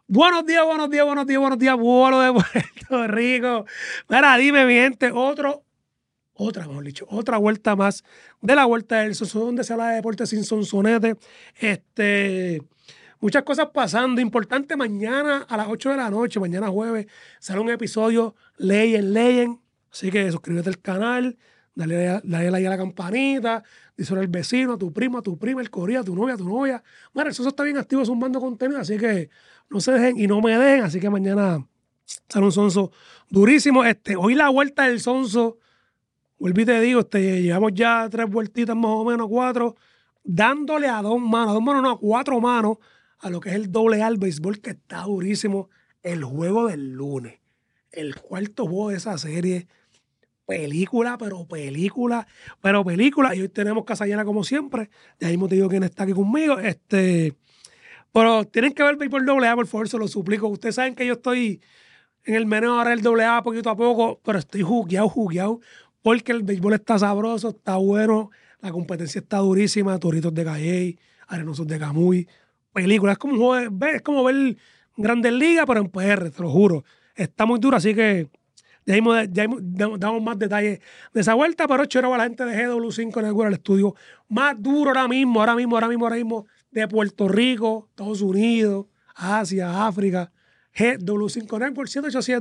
Buenos días, buenos días, buenos días, buenos días, vuelo de Puerto Rico. Mira, dime, mi gente, otra vuelta más de la Vuelta del Sonso, donde se habla de deporte sin sonsonete. Muchas cosas pasando. Importante, mañana a las 8 de la noche, mañana jueves, sale un episodio Legend. Así que suscríbete al canal, dale like a la campanita, díselo al vecino, a tu primo, a tu prima, el corea, a tu novia, a tu novia. Mira, el Sonso está bien activo zumbando contenido, así que no se dejen y no me dejen. Así que mañana sale un Sonso durísimo. Hoy la Vuelta del Sonso. Vuelvo y te digo, llevamos ya 3 vueltitas más o menos, 4, dándole a 2 manos, no, a 4 manos, a lo que es el doble A, el béisbol, que está durísimo. El juego del lunes, el cuarto juego de esa serie, película. Y hoy tenemos casa llena como siempre. Ya mismo te digo quién está aquí conmigo. Pero tienen que ver el béisbol doble A, por favor, se lo suplico. Ustedes saben que yo estoy en el menú ahora del doble A poquito a poco, pero estoy jugueado, porque el béisbol está sabroso, está bueno, la competencia está durísima, Toritos de Calley, Arenosos de Camuy, películas, es como, es como ver Grandes Ligas, pero en PR, te lo juro. Está muy duro, así que damos más detalles de esa vuelta, pero chévere a la gente de GW5 Network, el estudio más duro ahora mismo, de Puerto Rico, Estados Unidos, Asia, África. GW5 Network,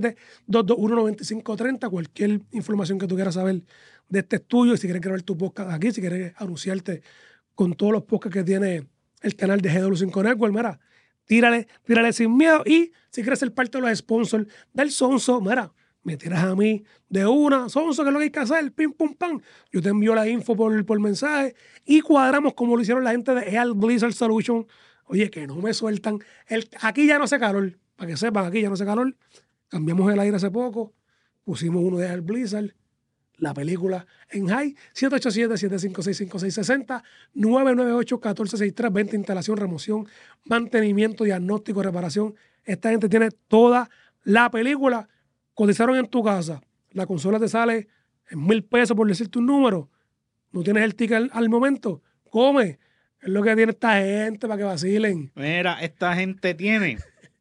787-221-9530. Cualquier información que tú quieras saber de este estudio, y si quieres grabar tu podcast aquí, si quieres anunciarte con todos los podcasts que tiene el canal de GW5 Network, mira, tírale sin miedo. Y si quieres ser parte de los sponsors del Sonso, mira, me tiras a mí de una, Sonso, ¿qué es lo que hay que hacer? Pim, pum, pam. Yo te envío la info por mensaje y cuadramos como lo hicieron la gente de EAL Blizzard Solution. Oye, que no me sueltan. Aquí ya no hace calor. Para que sepan, aquí ya no hace calor. Cambiamos el aire hace poco. Pusimos uno de EAL Blizzard. La película en high. 787-756-5660. 998-1463. Venta, instalación, remoción, mantenimiento, diagnóstico, reparación. Esta gente tiene toda la película. Cotizaron en tu casa. La consola te sale en $1,000 por decirte un número. No tienes el ticket al momento. Come. Es lo que tiene esta gente para que vacilen. Mira, esta gente tiene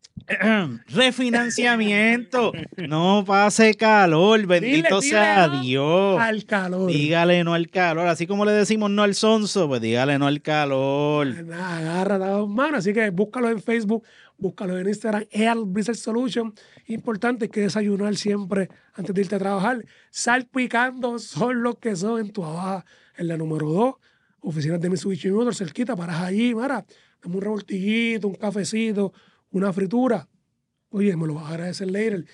refinanciamiento. No pase calor, bendito sea Dios. Al calor. Dígale no al calor. Así como le decimos no al sonso, pues dígale no al calor. Nada, agarra las 2 manos. Así que búscalo en Facebook, búscalo en Instagram, EAL Blizzard Solution. Importante que desayunar siempre antes de irte a trabajar. Salpicando son los que son en tu abajo. En la número 2, oficinas de Mitsubishi Motors, cerquita, paras allí, mira, dame un revoltillito, un cafecito, una fritura. Oye, me lo vas a agradecer later.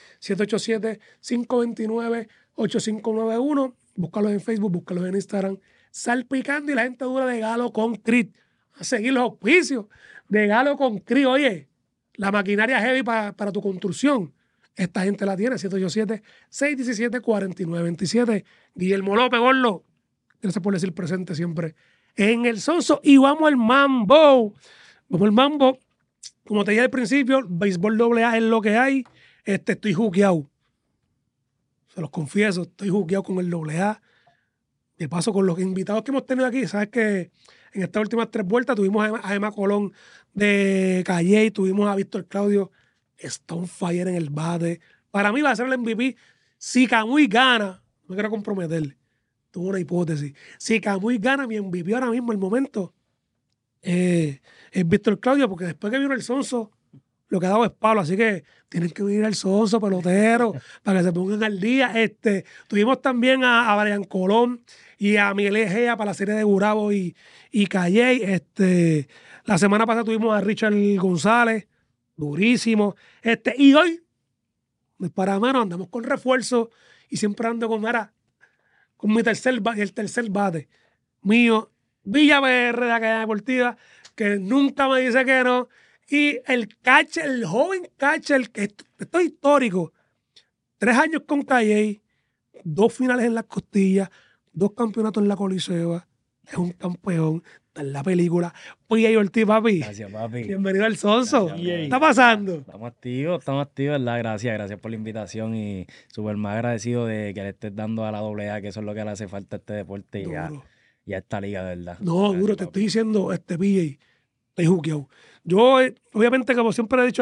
787-529-8591. Búscalos en Facebook, búscalos en Instagram. Salpicando y la gente dura de Galo Concrete. A seguir los auspicios de Galo Concrete. Oye, la maquinaria heavy para tu construcción. Esta gente la tiene. 787-617-4927. Guillermo López, Gorlo. Gracias por decir presente siempre en el Sonso. Y vamos al mambo. Como te dije al principio, béisbol doble A es lo que hay. Estoy juqueado. Se los confieso, estoy juqueado con el doble A. De paso, con los invitados que hemos tenido aquí, sabes que en estas últimas 3 vueltas tuvimos a Emma Colón de Calley, tuvimos a Víctor Claudio, está on fire en el bate. Para mí va a ser el MVP. Si Camuy gana, no quiero comprometerle, tuve una hipótesis. Si Camuy gana, mi MVP ahora mismo, el momento, es Víctor Claudio, porque después que vino el Sonso, lo que ha dado es palo, así que tienen que venir al Sonso, pelotero, para que se pongan al día. Tuvimos también a Brian Colón y a Miguel Egea para la serie de Gurabo y Calley. La semana pasada tuvimos a Richard González, durísimo. Y hoy, para menos, andamos con refuerzo y siempre ando con mi tercer bate mío, Villa PR de la cadena deportiva, que nunca me dice que no. Y el joven catcher, que esto es histórico. 3 años con Calley, 2 finales en las costillas, 2 campeonatos en la Coliseo. Es un campeón, está en la película. Oye, Ortiz, papi. Gracias, papi. Bienvenido al Sonso. Gracias, ¿Qué está pasando? Estamos activos, ¿verdad? Gracias por la invitación y súper más agradecido de que le estés dando a la AA, que eso es lo que le hace falta a este deporte y a esta liga, de verdad. No, gracias, duro, te estoy diciendo, PJ, estoy juqueado. Yo, obviamente, como siempre he dicho aquí,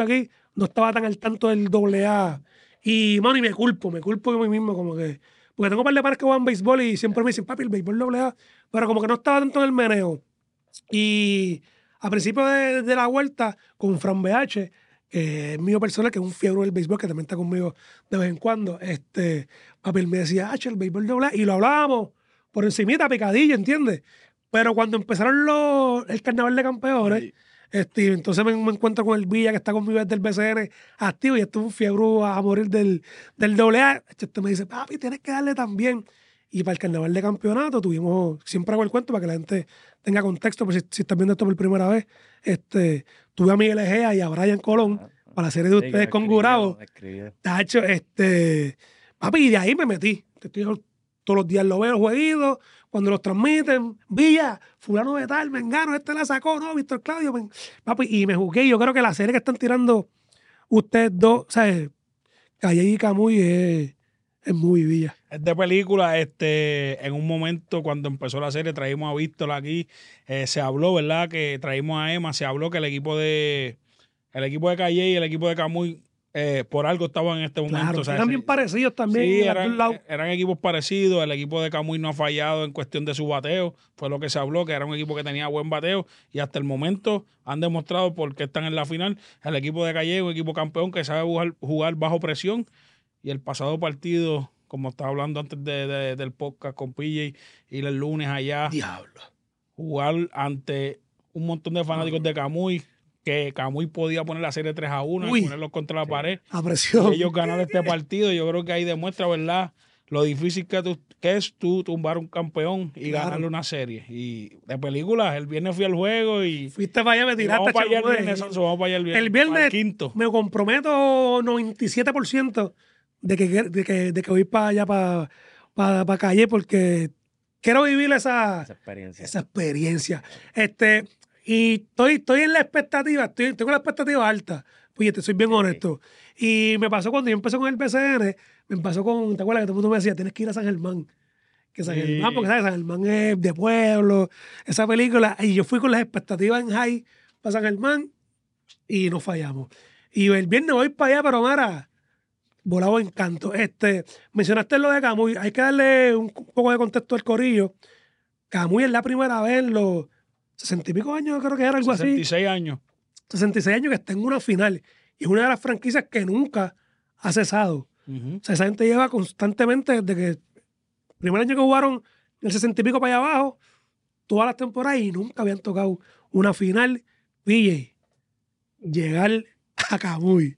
no estaba tan al tanto del AA. Y, mano, y me culpo yo a mí mismo, como que. Porque tengo un par de pares que juegan béisbol y siempre me dicen, papi, el béisbol AA. Pero como que no estaba tanto en el meneo. Y a principio de la vuelta, con Fran BH, que es mío personal, que es un fiebre del béisbol, que también está conmigo de vez en cuando, papi, él me decía, el béisbol AA. Y lo hablábamos por encimita, picadillo, ¿entiendes? Pero cuando empezaron el carnaval de campeones, Ay. Entonces me encuentro con el Villa que está conmigo desde el BCN activo y esto es un fiebre a morir del AA. Me dice, papi, tienes que darle también. Y para el carnaval de campeonato tuvimos, siempre hago el cuento para que la gente tenga contexto, pero si están viendo esto por primera vez, tuve a Miguel Egea y a Brian Colón para la serie de ustedes con Gurabo. Tacho, papi, y de ahí me metí. Todos los días lo veo, jueguitos, cuando los transmiten, Villa, fulano de tal, Mengano, la sacó, ¿no? Víctor Claudio, papi, y me jugué. Yo creo que la serie que están tirando ustedes dos, ¿sabes? Calle y Camuy es muy Villa. Es de película, en un momento cuando empezó la serie traímos a Víctor aquí, se habló, ¿verdad? Que traímos a Emma, se habló que el equipo de Calle y el equipo de Camuy por algo estaban en este momento. Claro, O sea, eran bien parecidos también. Sí, en algún lado. eran equipos parecidos. El equipo de Camuy no ha fallado en cuestión de su bateo. Fue lo que se habló, que era un equipo que tenía buen bateo. Y hasta el momento han demostrado por qué están en la final. El equipo de Calle es un equipo campeón que sabe jugar bajo presión. Y el pasado partido, como estaba hablando antes del podcast con PJ, ir el lunes allá, Diablo. jugar ante un montón de fanáticos de Camuy, que Camuy podía poner la serie 3-1 y ponerlos contra la pared. A presión. Y ellos ganaron este partido. Yo creo que ahí demuestra, ¿verdad?, lo difícil que es tú tumbar un campeón y ganarle una serie. Y de películas, el viernes fui al juego y fuiste para allá, me tiraste. Vamos para allá el viernes, Sonso, vamos para allá el viernes. El viernes al quinto. me comprometo 97% de que voy para allá, para Calle, porque quiero vivir esa experiencia. Y estoy en la expectativa, tengo la expectativa alta. Oye, te soy bien honesto. Y me pasó cuando yo empecé con el BCN, me pasó con, ¿te acuerdas que todo el mundo me decía, tienes que ir a San Germán? Que San Germán, porque ¿sabes? San Germán es de pueblo, esa película. Y yo fui con las expectativas en high para San Germán y no fallamos. Y el viernes voy para allá, pero Mara, volado encanto. Mencionaste lo de Camuy, hay que darle un poco de contexto al corillo. Camuy es la primera vez en los 60 y pico años, creo que era algo 66 años. 66 años que está en una final. Y es una de las franquicias que nunca ha cesado. O sea, esa gente lleva constantemente desde que el primer año que jugaron el 60 y pico para allá abajo, todas las temporadas y nunca habían tocado una final. PJ, llegar a Camuy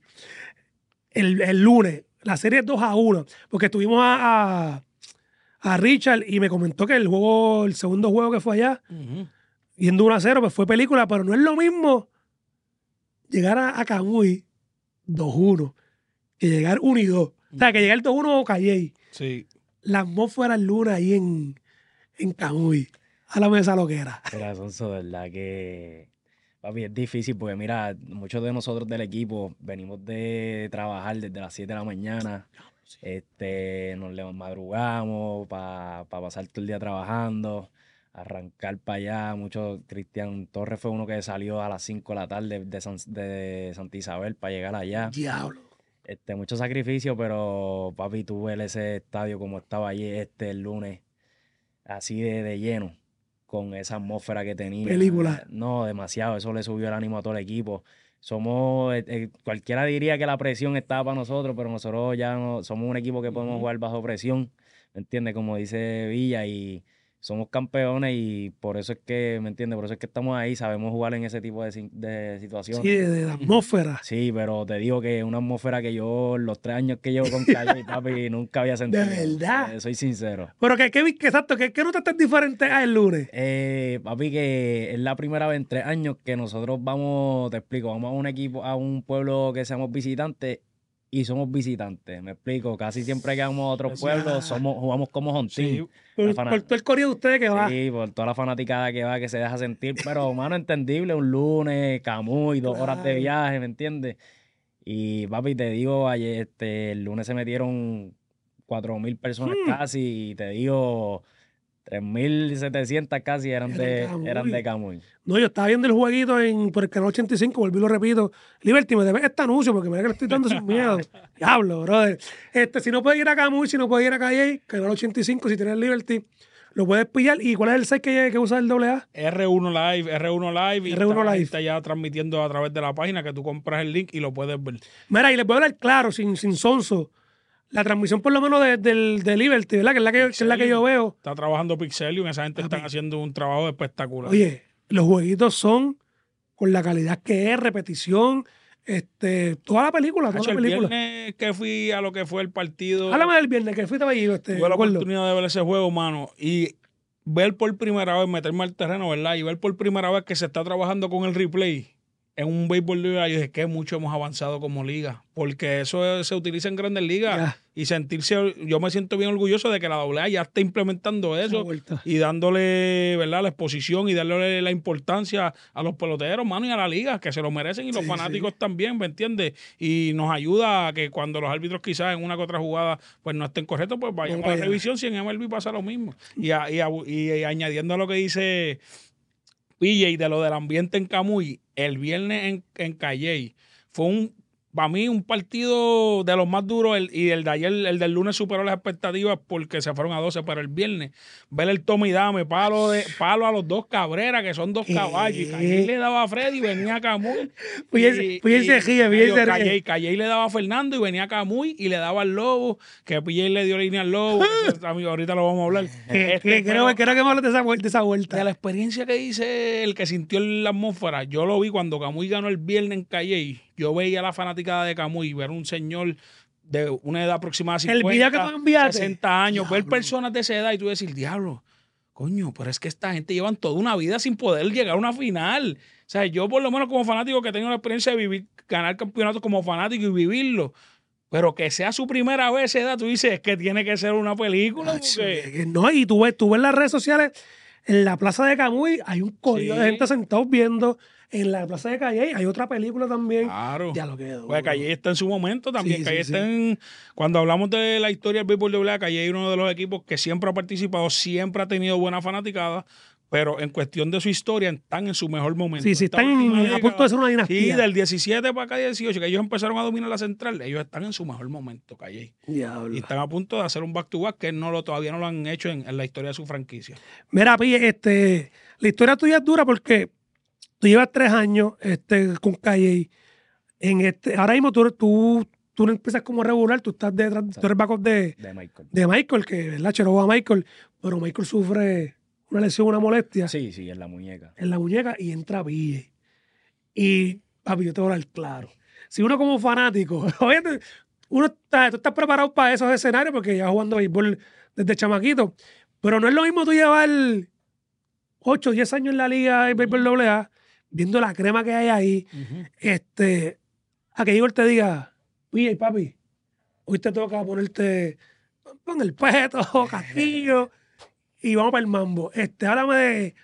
el lunes, la serie es 2-1, porque tuvimos a Richard y me comentó que el segundo juego que fue allá, yendo 1-0, pues fue película, pero no es lo mismo llegar a Camuy 2-1 que llegar 1-2. O sea, que llegar 2-1 o Calle. Sí. La atmósfera el lunes ahí en Camuy. A la mesa lo que era. Mira, Sonso, verdad que, papi, es difícil porque, mira, muchos de nosotros del equipo venimos de trabajar desde las 7 de la mañana. Nos madrugamos para pasar todo el día trabajando, arrancar para allá. Cristian Torres fue uno que salió a las 5 de la tarde de Santa Isabel para llegar allá. Diablo. Mucho sacrificio, pero papi, tú ves ese estadio como estaba allí el lunes, así de lleno, con esa atmósfera que tenía. Película. No, demasiado, eso le subió el ánimo a todo el equipo. Cualquiera diría que la presión estaba para nosotros, pero nosotros ya no, somos un equipo que podemos jugar bajo presión, ¿me entiendes? Como dice Villa, y somos campeones y por eso es que, ¿me entiendes? Por eso es que estamos ahí, sabemos jugar en ese tipo de situaciones. Sí, de atmósfera. Sí, pero te digo que es una atmósfera que yo, los 3 años que llevo con Calle, papi, nunca había sentido. De verdad. Soy sincero. Pero exacto, ¿qué notas tan diferente el lunes? Papi, que es la primera vez en 3 años que nosotros vamos, te explico, vamos a un pueblo que seamos visitantes y somos visitantes, me explico. Casi siempre que vamos a otros pueblos jugamos como home team. Sí, por todo el corrido de ustedes que va. Sí, por toda la fanaticada que va, que se deja sentir, pero, mano, entendible, un lunes, Camuy, 2 horas de viaje, ¿me entiendes? Y, papi, te digo, ayer, el lunes se metieron 4,000 personas casi, y te digo, 3.700 casi eran de Camuy. No, yo estaba viendo el jueguito por el canal 85, volví y lo repito. Liberty, me debes este anuncio porque mira que le estoy dando sin miedo. Diablo, brother. Si no puedes ir a Camuy, si no puedes ir a Calle, canal 85, si tienes Liberty, lo puedes pillar. ¿Y cuál es el site que usa el AA? R1 Live. Y R1 Live. Está ya transmitiendo a través de la página que tú compras el link y lo puedes ver. Mira, y les voy a hablar claro, sin sonso. La transmisión por lo menos de Liberty, ¿verdad? Que es la que yo veo. Está trabajando Pixelium, esa gente están haciendo un trabajo espectacular. Oye, los jueguitos son con la calidad que es, repetición, toda la película. El viernes que fui a lo que fue el partido. Háblame del viernes que fuiste allí. Tuve la oportunidad de ver ese juego, mano, y ver por primera vez, meterme al terreno, ¿verdad? Y ver por primera vez que se está trabajando con el replay en un béisbol de liga. Yo dije que mucho hemos avanzado como liga, porque eso se utiliza en Grandes Ligas. Ya. Y yo me siento bien orgulloso de que la AA ya está implementando eso y dándole, ¿verdad?, la exposición y dándole la importancia a los peloteros, mano, y a la liga, que se lo merecen, y los fanáticos también, ¿me entiendes? Y nos ayuda a que cuando los árbitros quizás en una que otra jugada pues no estén correctos, pues vayan a la revisión. Si en MLB pasa lo mismo. Y añadiendo a lo que dice PJ de lo del ambiente en Camuy, el viernes en Calley fue para mí un partido de los más duros, y el de ayer, el del lunes, superó las expectativas porque se fueron a 12, pero el viernes, ver el toma y dame, palo a los dos Cabrera, que son dos caballos, y Calley le daba a Freddy y venía a Camuy. Calley le daba a Fernando y venía a Camuy y le daba al Lobo, que PJ le dio línea al Lobo, amigo, ahorita lo vamos a hablar. Creo que me hablas de esa vuelta. De la experiencia que dice el que sintió la atmósfera, yo lo vi cuando Camuy ganó el viernes en Calley. Yo veía a la fanaticada de Camuy, ver un señor de una edad aproximada de 50, 60 años, ver personas de esa edad y tú decir, diablo, coño, pero es que esta gente llevan toda una vida sin poder llegar a una final. O sea, yo por lo menos como fanático que tengo la experiencia de ganar campeonatos como fanático y vivirlo, pero que sea su primera vez esa edad, tú dices que tiene que ser una película. Porque... No, y tú ves en las redes sociales, en la plaza de Camuy hay un corrido de gente sentados viendo. En la plaza de Calley hay otra película también. Claro. Ya lo quedó. Pues Calley está en su momento también. Calley está cuando hablamos de la historia del béisbol de AA, Calley es uno de los equipos que siempre ha participado, siempre ha tenido buena fanaticada, pero en cuestión de su historia están en su mejor momento. Sí, están a punto de ser una dinastía. Sí, del 17 para acá 18, que ellos empezaron a dominar la central, ellos están en su mejor momento, Calley. Diablo. Y están a punto de hacer un back-to-back que todavía no lo han hecho en la historia de su franquicia. Mira, Pi, la historia tuya es dura porque tú llevas 3 años con Calley. Ahora mismo tú no empiezas como regular, tú estás detrás, tú eres backup de Michael, que es la cheroba Michael, pero Michael sufre una lesión, una molestia. Sí, en la muñeca. En la muñeca y entra Pille. Y, papi, yo te voy a hablar claro. Si uno como fanático, obviamente, tú estás preparado para esos escenarios porque ya jugando béisbol desde chamaquito, pero no es lo mismo tú llevar 8 o 10 años en la liga de béisbol AA, viendo la crema que hay ahí, a que Igor te diga, oye, papi, hoy te toca ponerte, pon el peto, Castillo, y vamos para el mambo. Háblame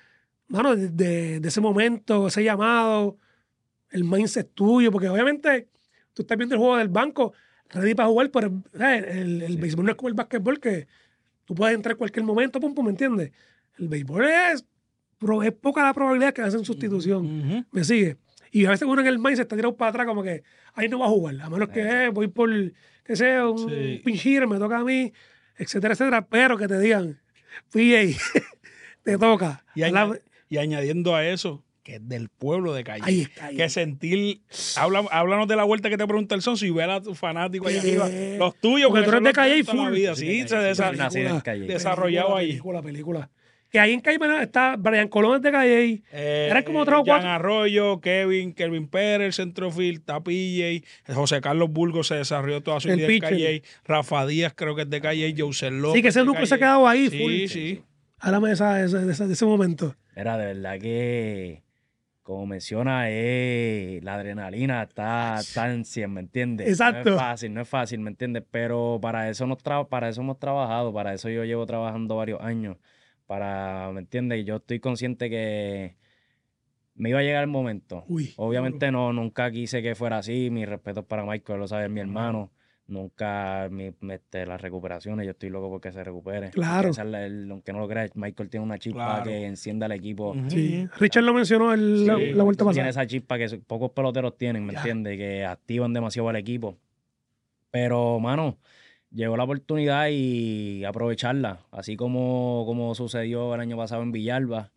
de ese momento, ese llamado, el mindset tuyo, porque obviamente tú estás viendo el juego del banco, ready para jugar, pero el béisbol no es como el básquetbol, que tú puedes entrar en cualquier momento, pum, ¿me entiendes? El béisbol es poca la probabilidad que hacen sustitución. ¿Me sigue? Y a veces uno en el mindset está tirado para atrás como que ahí no va a jugar. A menos que voy por, que sea, un pinch hitter, me toca a mí, etcétera, etcétera. Pero que te digan, PJ, te toca. Y añadiendo a eso, que es del pueblo de Calley. Que sentir... Háblanos de la vuelta que te pregunta el Sonso y ver a tus fanáticos ahí arriba. Los tuyos. Porque tú eres de Calley full. Sí, se desarrollado ahí. La película. Que ahí en Cayman está Brian Colón de Calley. Eran como 3 o 4. Jan Arroyo, Kelvin Pérez, el centrofield, PJ, José Carlos Burgos se desarrolló toda su vida en Calley. Rafa Díaz creo que es de Calley, José López. Sí, que ese núcleo se ha quedado ahí. Sí. Háblame de ese momento. Era de verdad que, como menciona, la adrenalina está en 100, ¿me entiendes? Exacto. No es fácil, ¿me entiendes? Pero para eso hemos trabajado, para eso yo llevo trabajando varios años. ¿Me entiendes? Yo estoy consciente que me iba a llegar el momento. Obviamente nunca quise que fuera así. Mis respetos para Michael, lo sabe mi hermano. nunca las recuperaciones, yo estoy loco porque se recupere. Claro. Aunque no lo creas, Michael tiene una chispa Claro. que encienda al equipo. Sí. Richard lo mencionó la vuelta Tiene pasada. esa chispa que pocos peloteros tienen, ¿me entiendes? Que activan demasiado al equipo. Pero, mano, llegó la oportunidad y aprovecharla. Así como sucedió el año pasado en Villalba.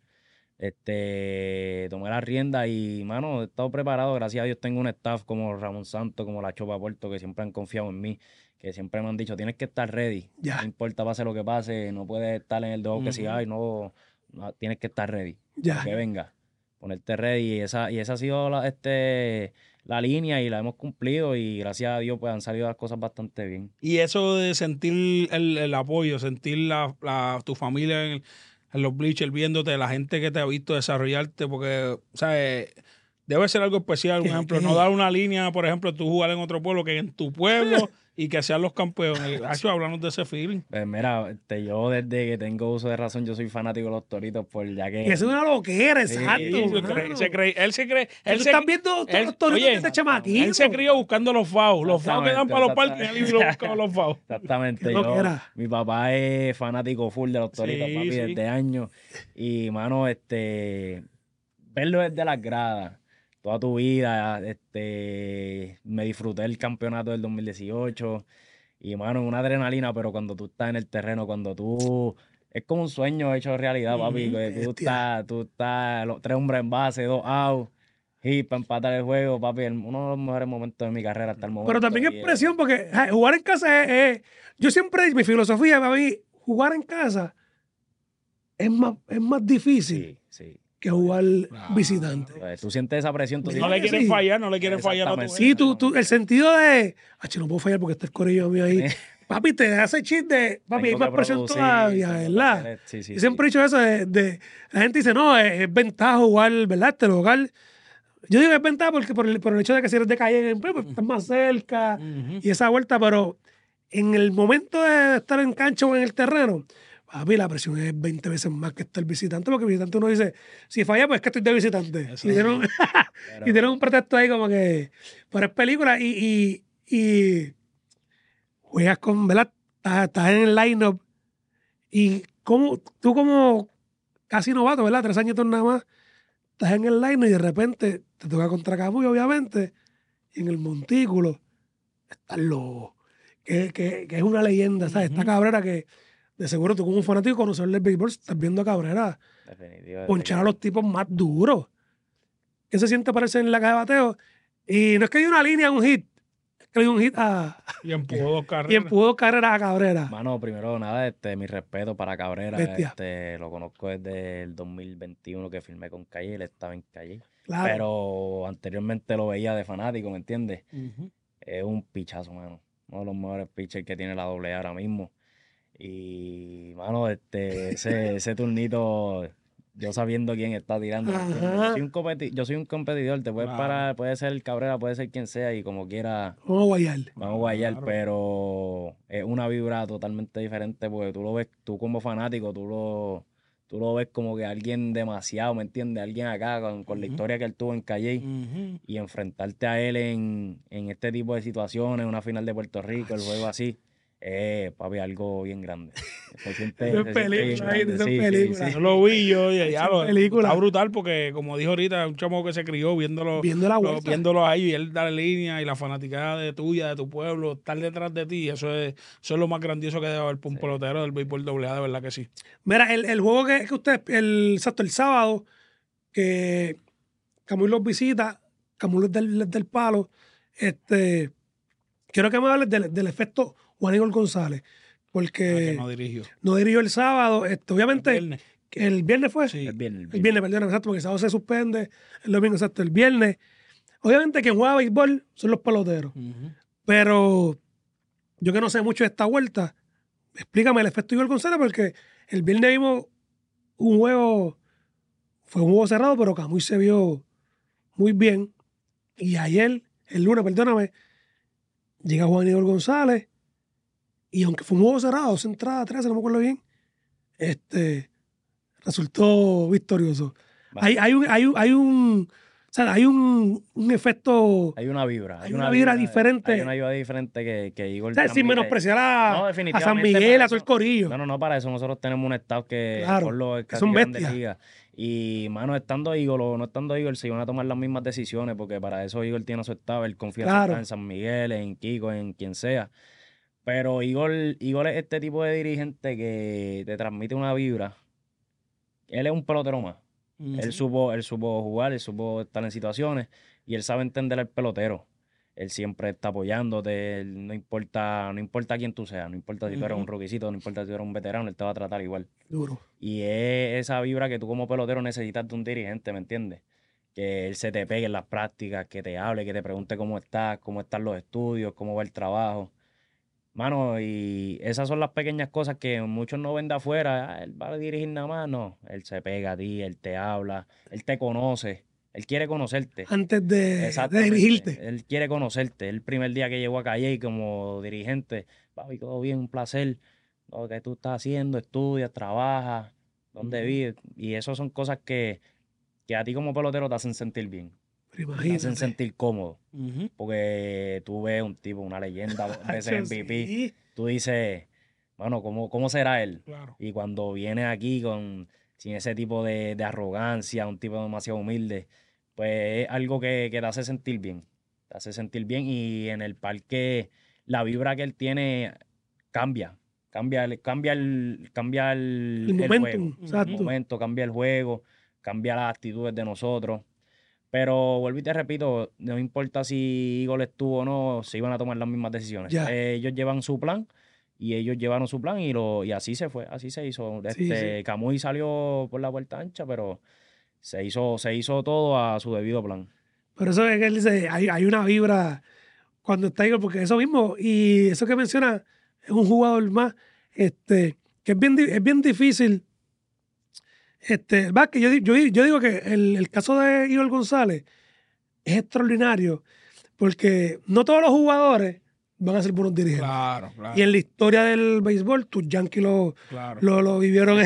Tomé la rienda y, mano, he estado preparado. Gracias a Dios tengo un staff como Ramón Santos, como la Chopa Puerto, que siempre han confiado en mí, que siempre me han dicho, tienes que estar ready. Ya. No importa pase lo que pase, no puedes estar en el dedo que si hay, no, tienes que estar ready. Ya. Que venga, ponerte ready. Y esa ha sido la línea y la hemos cumplido y gracias a Dios pues han salido las cosas bastante bien. Y eso de sentir el apoyo, sentir tu familia en los bleachers viéndote, la gente que te ha visto desarrollarte, porque, ¿sabes? Debe ser algo especial, por ejemplo, no dar una línea, por ejemplo, tú jugar en otro pueblo que en tu pueblo y que sean los campeones. Hablamos de ese feeling. Pues mira, yo desde que tengo uso de razón, yo soy fanático de los Toritos, ya que... Y eso es una loquera, exacto. Sí, mano. Él se cree. Tú estás viendo todos los Toritos de este chamaquito. Él se crió buscando los fouls. Los fouls que dan para los parques, él lo buscaba los fouls. Exactamente. Qué loquera. Mi papá es fanático full de los Toritos, Sí, papi, sí. desde años. Y, mano, verlo desde las gradas, toda tu vida, me disfruté el campeonato del 2018 y, mano, una adrenalina, pero cuando tú estás en el terreno, es como un sueño hecho realidad, papi, que tú estás, los 3 hombres en base, 2 outs, y para empatar el juego, papi, uno de los mejores momentos de mi carrera hasta el momento. Pero también es presión porque jugar en casa yo siempre, mi filosofía, para mí, jugar en casa es más difícil Sí. que jugar visitante. Pues, tú sientes esa presión. Tú No le dices, quieren fallar, no le quieren fallar a tu Exactamente. Sí, el sentido de, no puedo fallar porque está el corillo mío ahí. Papi, te hace chiste de, papi, hay tengo más que presión producir, todavía, tengo que ¿verdad? hacer esto. Sí, Yo siempre he dicho eso la gente dice, no, es ventaja jugar, ¿verdad? Este local. Yo digo que es ventaja porque por el hecho de que si eres de calle, pues, estás más cerca y esa vuelta, pero en el momento de estar en cancha o en el terreno, papi, la presión es 20 veces más que estar visitante, porque el visitante uno dice, si falla, pues es que estoy de visitante. Y tienen un pretexto ahí como que, pero es película y juegas con, ¿verdad? Estás en el line-up y tú como casi novato, ¿verdad? 3 añitos nada más, estás en el line-up y de repente te toca contra Camuy, obviamente, y en el montículo estás loco, que es una leyenda, ¿sabes? Esta Cabrera que de seguro tú como un fanático conocer el béisbol, estás viendo a Cabrera ponchar a los tipos más duros. ¿Qué se siente aparecer en la caja de bateo? Y no es que hay una línea, un hit, es que hay un hit Y empujó 2 carreras. y empujó carreras a Cabrera. Mano, primero nada, mi respeto para Cabrera. Bestia. Lo conozco desde el 2021 que firmé con Calle, él estaba en Calle. Claro. Pero anteriormente lo veía de fanático, ¿me entiendes? Ujú. Es un pichazo, mano. Uno de los mejores pitchers que tiene la AA ahora mismo. Y, mano, ese turnito, yo sabiendo quién está tirando. ¿me entiendes? Yo soy un competidor, te puedes parar, puede ser Cabrera, puede ser quien sea, y como quiera, Vamos a guayar. vamos a guayar, Claro. pero es una vibra totalmente diferente, porque tú lo ves, tú como fanático, tú lo ves como que alguien demasiado, ¿me entiendes? Alguien acá con la historia que él tuvo en Calle. Ujú. Y enfrentarte a él en este tipo de situaciones, una final de Puerto Rico, el juego así, papi, algo bien grande. Se siente Eso es bien película, ahí, grande, eso es sí, película. Yo lo vi, yo ya película. está brutal porque, como dijo ahorita, un chamo que se crió viéndolo Viendo ahí y él dar línea y la fanaticada de tuya, de tu pueblo, estar detrás de ti, eso es lo más grandioso que debe haber para un pelotero del béisbol AA, de verdad que sí. Mira, el juego que ustedes, el sábado, que Camuy los visita, Camuy les del palo, quiero que me hables del efecto Juan Igor González, porque Que no dirigió. no dirigió el sábado, obviamente, Viernes. el viernes fue, Sí. El viernes. el viernes, perdón, exacto, porque el sábado se suspende, el domingo, exacto, el viernes. Obviamente quien juega béisbol son los peloteros, Ujú. pero yo que no sé mucho de esta vuelta, explícame el efecto Igor González, porque el viernes vimos un juego, fue un juego cerrado, pero Camuy se vio muy bien. Y ayer, el lunes, perdóname, llega Juan Igor González, y aunque fue un juego cerrado, 2 entradas, 13, no me acuerdo bien, resultó victorioso. Va. Hay un sea, hay un efecto, Hay una vibra. hay una vibra diferente. Hay una vibra diferente que Igor o sea, sin transmite. menospreciar No, a definitivamente San Miguel, para a todo el eso- corillo. No, para eso nosotros tenemos un staff que Claro, por lo que son casi Grandes bestias. Ligas. Y, mano, estando Igor o no estando Igor, se iban a tomar las mismas decisiones, porque para eso Igor tiene a su staff, él confía Claro. en San Miguel, en Kiko, en quien sea. Pero Igor es este tipo de dirigente que te transmite una vibra. Él es un pelotero más. Él supo jugar, él supo estar en situaciones y él sabe entender al pelotero. Él siempre está apoyándote, él no importa quién tú seas, no importa si tú eres un roquicito, no importa si tú eres un veterano, él te va a tratar igual. Duro. Y es esa vibra que tú como pelotero necesitas de un dirigente, ¿me entiendes? Que él se te pegue en las prácticas, que te hable, que te pregunte cómo están los estudios, cómo va el trabajo. Mano, y esas son las pequeñas cosas que muchos no ven de afuera. Él va a dirigir nada más. No, él se pega a ti, él te habla, él te conoce, él quiere conocerte. Antes de Exactamente. dirigirte. Él quiere conocerte. El primer día que llegó a Calle como dirigente, papi, todo bien, un placer. Lo que tú estás haciendo, estudias, trabajas, dónde vives. Y eso son cosas que a ti como pelotero te hacen sentir bien. Pero Te hacen imagínate. sentir cómodo. Porque tú ves un tipo, una leyenda, dos veces MVP. Sí. Tú dices, bueno, ¿cómo será él? Claro. Y cuando viene aquí sin ese tipo de arrogancia, un tipo demasiado humilde, pues es algo que te hace sentir bien. Te hace sentir bien y en el parque la vibra que él tiene cambia. Cambia el momentum, juego. exacto. El momento, cambia el juego, cambia las actitudes de nosotros. Pero vuelvo y te repito, no importa si Igor estuvo o no, se iban a tomar las mismas decisiones. Ya. Ellos llevan su plan y ellos llevaron su plan y así se fue, así se hizo. Sí, Camuy salió por la puerta ancha, pero se hizo todo a su debido plan. Pero eso es que él dice, hay una vibra cuando está Igor, porque eso mismo, y eso que menciona, es un jugador más, que es bien difícil. Va, que yo digo que el caso de Igor González es extraordinario, porque no todos los jugadores van a ser buenos dirigentes. Claro. Y en la historia del béisbol, tus Yankees Claro. lo vivieron.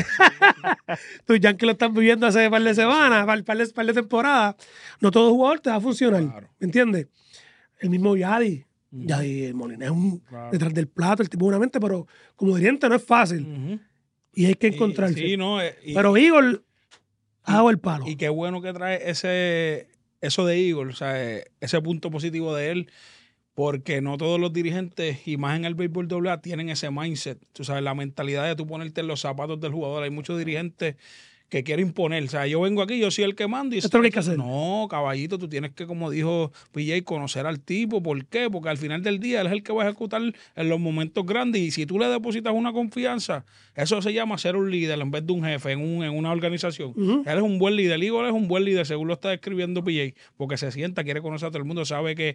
Tus Yankees lo están viviendo hace un par de semanas, par de temporadas. No todo jugador te va a funcionar. Claro. ¿Me entiendes? El mismo Yadi. Yadi Molina es Claro. detrás del plato, el tipo de una mente, pero como dirigente no es fácil. Ujú. Y hay que encontrarse. Sí, no, Pero Igor ha dado el palo. Y qué bueno que trae eso de Igor, o sea, ese punto positivo de él, porque no todos los dirigentes, y más en el béisbol AA, tienen ese mindset. Tú sabes, la mentalidad de tú ponerte en los zapatos del jugador. Hay muchos dirigentes que quieren imponer. O sea, yo vengo aquí, yo soy el que mando. Y Esto es lo que hay que hacer. No, caballito, tú tienes que, como dijo PJ, conocer al tipo. ¿Por qué? Porque al final del día él es el que va a ejecutar en los momentos grandes. Y si tú le depositas una confianza, eso se llama ser un líder en vez de un jefe en una organización. Ujú. Él es un buen líder. Igor es un buen líder, según lo está describiendo PJ, porque se sienta, quiere conocer a todo el mundo, sabe que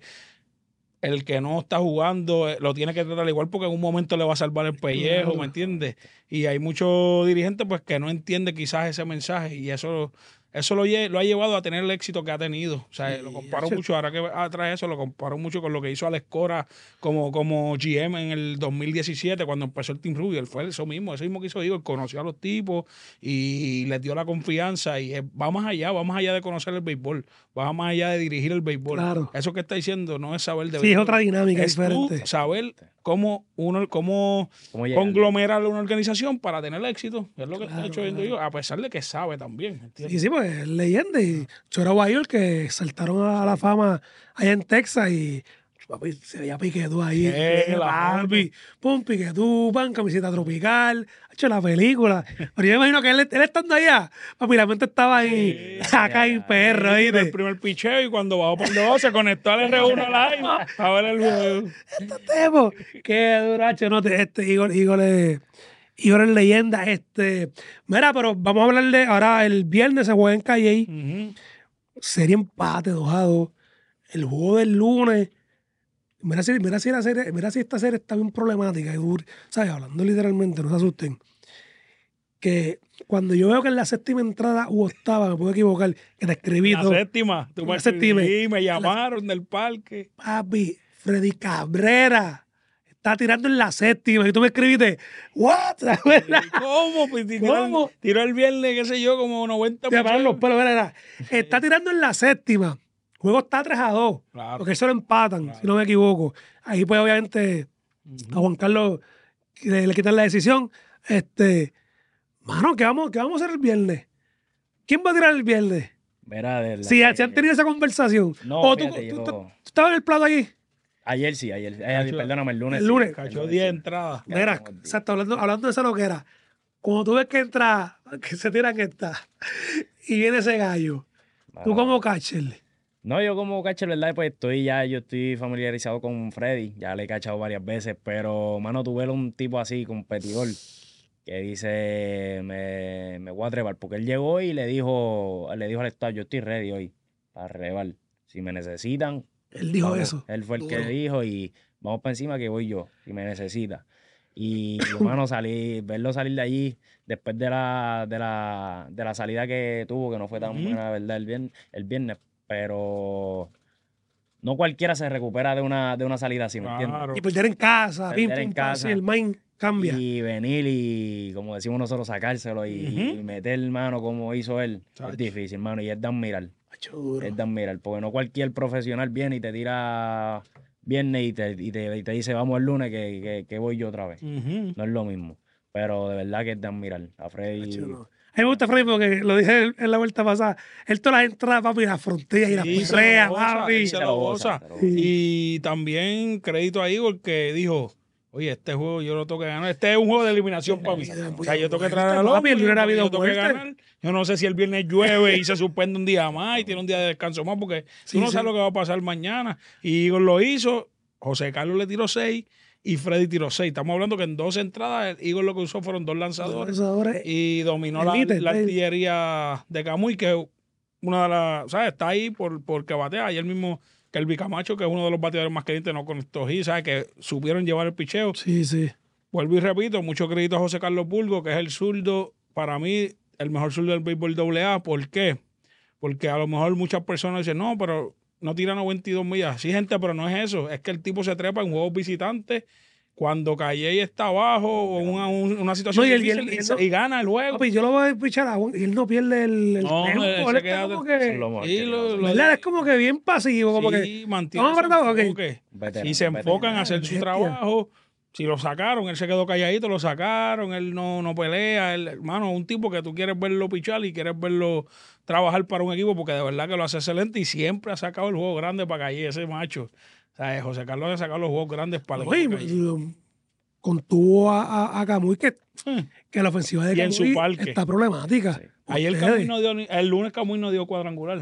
el que no está jugando lo tiene que tratar igual porque en un momento le va a salvar el pellejo, Claro. ¿me entiendes? Y hay muchos dirigentes pues que no entienden quizás ese mensaje y eso lo ha llevado a tener el éxito que ha tenido. O sea, lo comparo mucho, ahora que trae eso, lo comparo mucho con lo que hizo Alex Cora como GM en el 2017 cuando empezó el Team Rubio. Él fue eso mismo que hizo Igor, conoció a los tipos y les dio la confianza y va más allá de conocer el béisbol, va más allá de dirigir el béisbol. Claro. Eso que está diciendo no es saber de Sí, es otra dinámica es diferente. tú saber cómo llegar? conglomerar una organización para tener éxito. Es lo que está Claro, hecho viendo yo, a pesar de que sabe también. ¿Entiendes? Sí, pues es leyenda. Y Chora Bayor que saltaron a la fama allá en Texas y papi, se veía Piquetú ahí. Papi, pum, Piquetú, pan, camiseta tropical. Ha hecho la película. Pero yo me imagino que él estando allá, papi, la mente estaba ahí, acá en perro. Hizo el primer picheo y cuando bajó por el 2 se conectó al R1 Live a ver el juego. Temo. Qué duracho, no, Igor es leyenda. Mira, pero vamos a hablar de ahora el viernes se juega en Calle. Ujú. Serie empate 2-2. El juego del lunes. Mira si esta serie está bien problemática y dura. ¿Sabes? Hablando literalmente, no se asusten. Que cuando yo veo que en la séptima entrada u octava, me puedo equivocar, que te escribí La todo. séptima. Tú me La séptima. escribí, me llamaron del parque. Papi, Freddy Cabrera está tirando en la séptima. Y tú me escribiste, ¿what? ¿Te acuerdas? ¿Cómo? Pues ¿Cómo? tiró el viernes, qué sé yo, como 90 Te pararon los picheos. pelos. Está tirando en la séptima. juego está 3-2, Claro. porque eso lo empatan, Claro. si no me equivoco. Ahí pues obviamente a Juan Carlos le quitan la decisión. Mano, ¿qué vamos a hacer el viernes? ¿Quién va a tirar el viernes? Mira, de Si verdad se han que- tenido esa conversación. No, O tú, fíjate, tú estabas en el plato allí. Ayer sí, ayer. Cacho, Perdóname, el lunes. el lunes. sí, Cachó lunes 10 sí. entradas. Mira, como 10. exacto, hablando de esa loquera. Cuando tú ves que entra, que se tiran esta, y viene ese gallo, tú Mano, como catcher. No, yo como catcher, ¿verdad? Pues yo estoy familiarizado con Freddy, ya le he cachado varias veces, pero, mano, tú ves un tipo así, competidor, que dice, me voy a trevar, porque él llegó y le dijo al staff, yo estoy ready hoy para trevar. Si me necesitan, Él dijo vamos. eso. Él fue el que Duro. dijo y vamos para encima que voy yo, si me necesita. Y, hermano, verlo salir de allí después de la salida que tuvo, que no fue tan Ujú. buena, ¿verdad? El viernes, pero no cualquiera se recupera de una salida así, ¿me entiendes? Claro. Y perder en casa, pim, Perder en pum, pam, casa. sí, el mind cambia. Y venir y, como decimos nosotros, sacárselo y Ujú. meter mano como hizo él. Chacho. Es difícil, hermano, y es de admirar. Macho, duro. Es de admirar, porque no cualquier profesional viene y te tira viernes y te dice, vamos el lunes que voy yo otra vez. Ujú. No es lo mismo. Pero de verdad que es de admirar. A Freddy. Macho, no. A mí me gusta Freddy porque lo dije en la vuelta pasada. Él todas las entradas, papi, las fronteras y las Sí, se lo perreas, goza, papi. él se lo goza. se lo goza. Y también crédito a Igor que dijo, oye, este juego yo lo tengo que ganar. Este es un juego de eliminación para mí. O sea, yo tengo que traer al Papi, el hombre, lunes ha porque habido yo tengo que muerte. ganar. Yo no sé si el viernes llueve y se suspende un día más y tiene un día de descanso más, porque Sí, tú no sí. sabes lo que va a pasar mañana. Y Igor lo hizo, José Carlos le tiró 6 y Freddy tiró 6. Estamos hablando que en 2 entradas, Igor lo que usó fueron 2 lanzadores. y dominó Elite, la elite. artillería de Camuy, que es una de las, ¿sabes? Está ahí porque batea. Ayer mismo que el Bicamacho, que es uno de los bateadores más calientes, no conectó y ¿sabes? Que supieron llevar el picheo. Sí, sí. Vuelvo y repito, mucho crédito a José Carlos Burgo, que es el zurdo, para mí, el mejor zurdo del béisbol AA. ¿Por qué? Porque a lo mejor muchas personas dicen, no, pero no tira 92 millas. Sí, gente, pero no es eso. Es que el tipo se trepa en juegos visitantes cuando Calle está abajo o una situación No, y él- difícil y él no- y gana el juego. Papi, yo lo voy a pichar a y él no pierde el No, tempo. él Él se está queda como Eso es que... lo mejor Sí, que lo- tiene. lo- ¿Verdad? Es como que bien pasivo, como que... Sí, mantiene Vamos ese apretado, ok. enfoque. Veterano, Y se enfocan veterano. a hacer su Bestia. trabajo. Si lo sacaron, él se quedó calladito, lo sacaron, él no pelea. Él, hermano, un tipo que tú quieres verlo pichar y quieres verlo trabajar para un equipo porque de verdad que lo hace excelente y siempre ha sacado el juego grande para Calle, ese macho. O sea, José Carlos ha sacado los juegos grandes para el No, y equipo de Calle. contuvo a Camuy que la ofensiva de Y en su Camuy parque. está problemática. Sí. Ayer Ustedes. Camuy no dio el lunes Camuy no dio cuadrangular.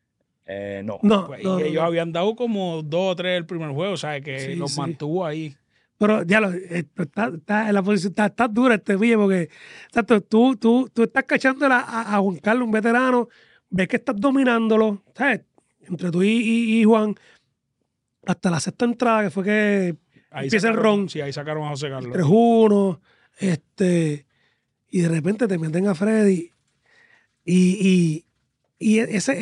No. No, Pues, no, y no, ellos no. habían dado como 2 o 3 el primer juego, o sea, que Sí, los sí. mantuvo ahí. Pero ya está en la posición, está dura este pillo porque exacto, tú estás cachando a Juan Carlos, un veterano, ves que estás dominándolo, ¿sabes? Entre tú y Juan, hasta la sexta entrada, que fue que Ahí empieza el sacaron- ron, Sí, ahí sacaron a José Carlos. 3-1, y de repente te meten a Freddy y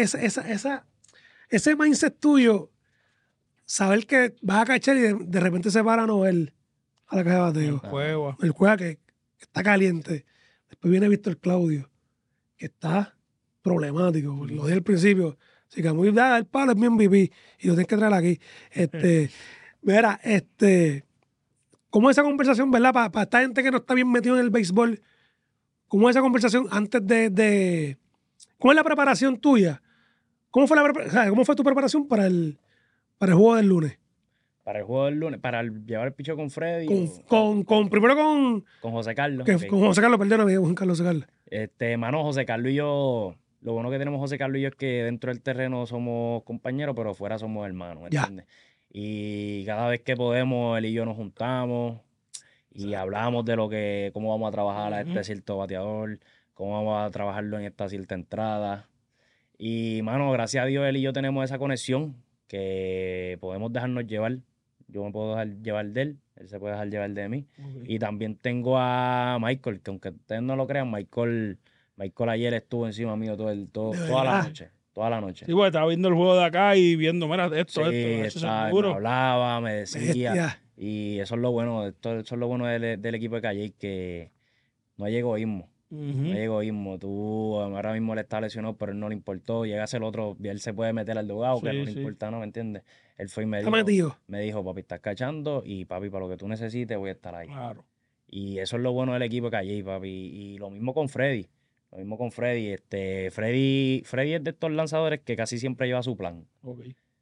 ese mindset tuyo, saber que vas a cachar y de repente se para Noel a la caja de bateo. Juego. El juega que está caliente. Después viene Víctor Claudio, que está problemático. Lo dije al principio. Si Camuy da el palo, es mi MVP y lo tienes que traer aquí. Mira, ¿cómo es esa conversación, verdad? Para esta gente que no está bien metido en el béisbol, ¿cómo es esa conversación antes de ¿cómo es la preparación tuya? ¿Cómo fue tu preparación para el juego del lunes? Para el juego del lunes, llevar el picho con Freddy. Primero con José Carlos. que, ok. con José Carlos, perdóname, Juan Carlos José Carlos. Mano, José Carlos y yo, lo bueno que tenemos José Carlos y yo es que dentro del terreno somos compañeros, pero fuera somos hermanos, Ya. ¿entiendes? Y cada vez que podemos, él y yo nos juntamos y hablamos de cómo vamos a trabajar a este cierto bateador, cómo vamos a trabajarlo en esta cierta entrada. Y, mano, gracias a Dios, él y yo tenemos esa conexión que podemos dejarnos llevar. Yo me puedo dejar llevar de él se puede dejar llevar de mí. Y también tengo a Michael, que aunque ustedes no lo crean, Michael ayer estuvo encima mío toda la noche. Toda la noche. Sí, pues estaba viendo el juego de acá y viendo, mira, Sí, eso es me seguro. hablaba, me decía. Bestia. Y eso es lo bueno, eso es lo bueno del equipo de Calle, que no hay egoísmo. No hay egoísmo. Tú ahora mismo él está lesionado, pero él no le importó. Llega a ser otro, y él se puede meter al dogado, que Sí, no le sí. importa, ¿no? ¿Me entiendes? Él fue y Está metido. me dijo, papi, estás cachando y papi, para lo que tú necesites voy a estar ahí. Claro. Y eso es lo bueno del equipo de Calle, papi. Y lo mismo con Freddy. Lo mismo con Freddy. Freddy es de estos lanzadores que casi siempre lleva su plan. Ok.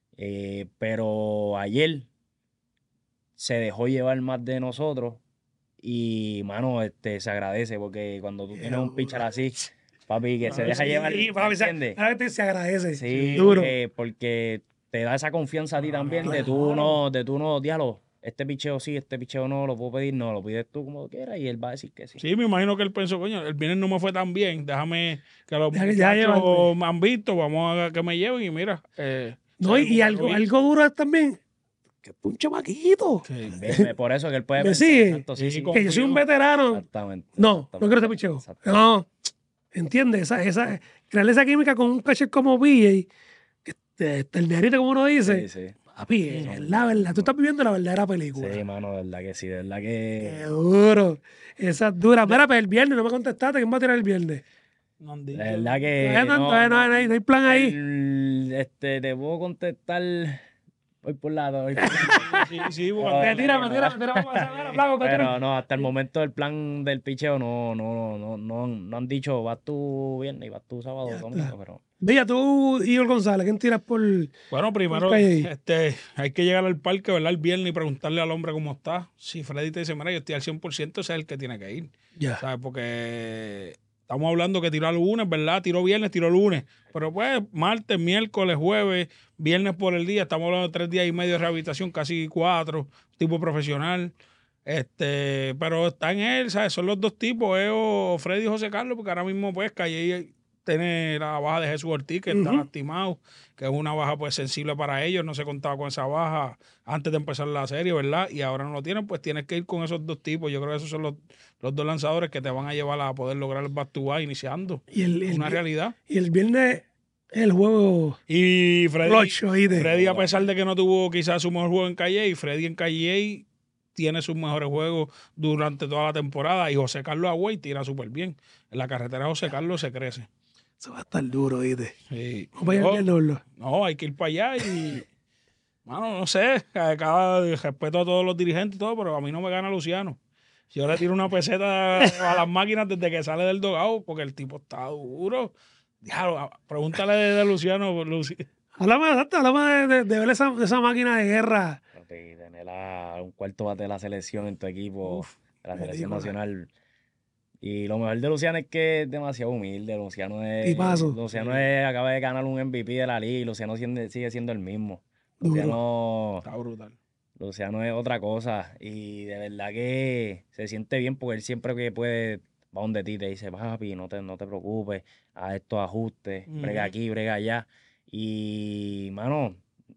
Pero ayer se dejó llevar más de nosotros y, mano, se agradece porque cuando tú tienes un pitcher así, papi, que se deja llevar, Sí, papi, ¿entiendes? se agradece. Sí, Duro. porque te da esa confianza a ti también de claro. tú no, diálogo, este picheo sí, este picheo no, lo puedo pedir, no, lo pides tú como quieras y él va a decir que sí. Sí, me imagino que él pensó, coño, el viernes no me fue tan bien, déjame que los Ya muchachos llevarme. me han visto, vamos a que me lleven y mira. No, y sabemos que algo duro es también, que es un chamaquito. Sí. Por eso que él puede ¿Me pensar, sigue? exacto, sí, sí. Que yo soy un veterano. Exactamente. No quiero ese picheo. Exactamente. No, ¿entiendes? Crearle esa química con un catcher como BJ, el negrito como uno dice, Sí, sí. papi, es la verdad, tú estás viviendo la verdadera película. Sí, mano, de verdad que sí, de verdad que... Qué duro. Esa es dura. Mira, pero el viernes no me contestaste. ¿Quién va a tirar el viernes? No han dicho. De verdad que... Todavía no hay plan ahí. Te puedo contestar... Voy por lado. Sí, porque Tira, flaco, Pero no, hasta el momento del plan del picheo no han dicho vas tú viernes y vas tú sábado o domingo, pero... Mira, tú, Igor González, ¿quién tiras por...? Bueno, primero Calle hay que llegar al parque, ¿verdad? El viernes y preguntarle al hombre cómo está. Si Freddy te dice, mira, yo estoy al 100%, ese es el que tiene que ir. Ya. ¿Sabes? Porque estamos hablando que tiró el lunes, ¿verdad? Tiró viernes, tiró lunes. Pero pues martes, miércoles, jueves, viernes por el día. Estamos hablando de 3 días y medio de rehabilitación, casi 4, tipo profesional. Pero está en él, ¿sabes? Son los dos tipos, o Freddy y José Carlos, porque ahora mismo pues Calle tiene la baja de Jesús Ortiz, que está lastimado, que es una baja pues sensible para ellos, no se contaba con esa baja antes de empezar la serie, ¿verdad? Y ahora no lo tienen, pues tienes que ir con esos dos tipos. Yo creo que esos son los dos lanzadores que te van a llevar a poder lograr el back-to-back iniciando. Y Una realidad. Y el viernes el juego... Y Freddy, a Bueno. pesar de que no tuvo quizás su mejor juego en Calle, y Freddy en Calle tiene sus mejores juegos durante toda la temporada, y José Carlos Agüey tira súper bien. En la carretera José Carlos se crece. Eso va a estar duro, ¿viste? Sí. Vamos para allá el viernes, Orlo. No, hay que ir para allá y, mano, no sé, respeto a todos los dirigentes y todo, pero a mí no me gana Luciano. Yo le tiro una peseta a las máquinas desde que sale del dogado, porque el tipo está duro. Diablo, pregúntale de Luciano. Háblame de ver esa máquina de guerra. Papi, tener un cuarto bate de la selección en tu equipo, de la selección nacional. Y lo mejor de Luciano es que es demasiado humilde. Luciano acaba de ganar un MVP de la liga y Luciano sigue siendo el mismo. Luciano Está brutal. Luciano es otra cosa y de verdad que se siente bien porque él siempre que puede va donde ti te dice, papi, no te preocupes, haz estos ajustes, brega aquí, brega allá. Y, mano,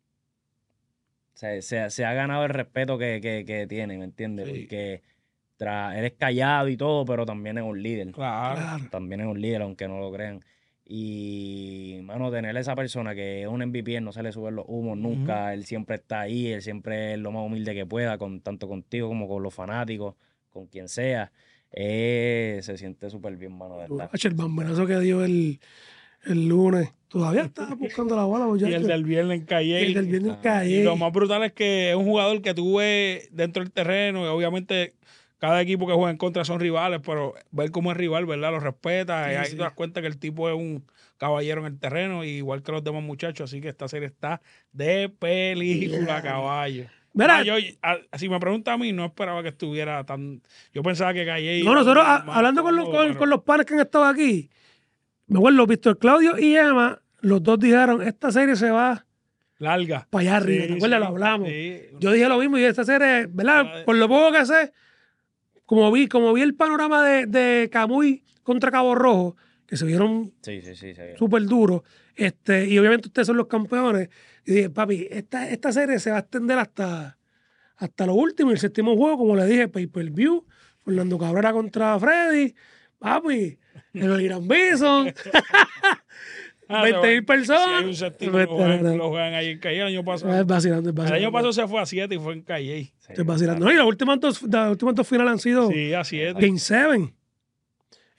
se ha ganado el respeto que tiene, ¿me entiendes? Sí. Porque él es callado y todo, pero también es un líder. Claro. También es un líder, aunque no lo crean. Y, mano, tener a esa persona que es un MVP, no se le suben los humos nunca, él siempre está ahí, él siempre es lo más humilde que pueda, tanto contigo como con los fanáticos, con quien sea. Se siente súper bien, mano, de verdad. El bambonazo que dio el lunes. Todavía está buscando la bola, muchachos. Y el del viernes en Calle. Y el del viernes en Calle. Y lo más brutal es que es un jugador que tú ves dentro del terreno y obviamente cada equipo que juega en contra son rivales, pero ver cómo es rival, ¿verdad? Lo respeta y ahí te das cuenta que el tipo es un caballero en el terreno, igual que los demás muchachos, así que esta serie está de película, caballo. Mira, Si me pregunta a mí, no esperaba que estuviera tan... Yo pensaba que Calle... No, nosotros hablando con los panes que han estado aquí, me acuerdo, Víctor Claudio y Emma, los dos dijeron, esta serie se va larga. para allá arriba. Sí, ¿Te acuerdas? sí, Lo hablamos. sí. Yo dije lo mismo y esta serie, ¿verdad? Por lo poco que sé, como vi el panorama de Camuy contra Cabo Rojo, que se vieron Sí. súper duros, y obviamente ustedes son los campeones, y dije, papi, esta serie se va a extender hasta lo último, el séptimo juego, como le dije, pay-per-view, Fernando Cabrera contra Freddy, papi, el Irán Bison, 20,000 personas. Sí, hay un séptimo lo juegan ahí en Calle el año pasado. Es vacilando. El año pasado se fue a 7 y fue en Calle. Estoy vacilando. No, y las últimas dos finales han sido Sí, a 7. Game 7.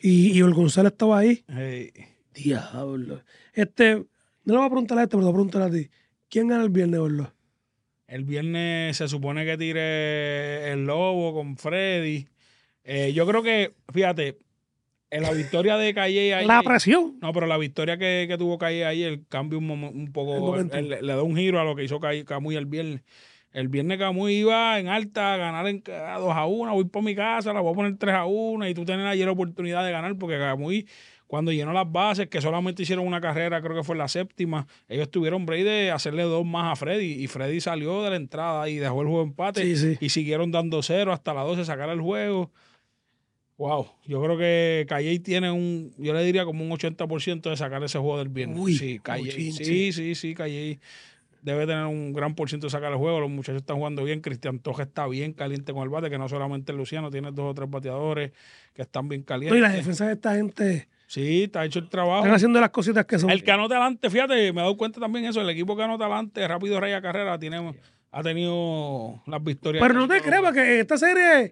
Y el González estaba ahí. Hey. Diablo. No le voy a preguntar a pero te voy a preguntar a ti. ¿Quién gana el viernes, Orlo? El viernes se supone que tire el Lobo con Freddy. Yo creo que, fíjate, en la victoria de Calle ahí. La presión. No, pero la victoria que tuvo Calle ahí, el cambio un poco, le da un giro a lo que hizo Camuy el viernes. El viernes Camuy iba en alta a ganar en 2-1, voy por mi casa, la voy a poner 3-1 y tú tienes ayer la oportunidad de ganar porque Camuy, cuando llenó las bases, que solamente hicieron una carrera, creo que fue la séptima, ellos tuvieron break de hacerle 2 más a Freddy y Freddy salió de la entrada y dejó el juego empate y siguieron dando 0 hasta las 12 sacar el juego. Wow, yo creo que Calle tiene yo le diría como un 80% de sacar ese juego del viernes. Uy, sí, Calle. Sí, Calle debe tener un gran por ciento de sacar el juego. Los muchachos están jugando bien. Cristian Toja está bien caliente con el bate, que no solamente el Luciano, tiene 2 o 3 bateadores que están bien calientes. No, y la defensa de esta gente. Sí, está hecho el trabajo. Están haciendo las cositas que son. El que anota adelante, fíjate, me he dado cuenta también eso. El equipo que anota adelante, Rápido Rey a carrera, ha tenido las victorias. Pero no te creas, porque esta serie.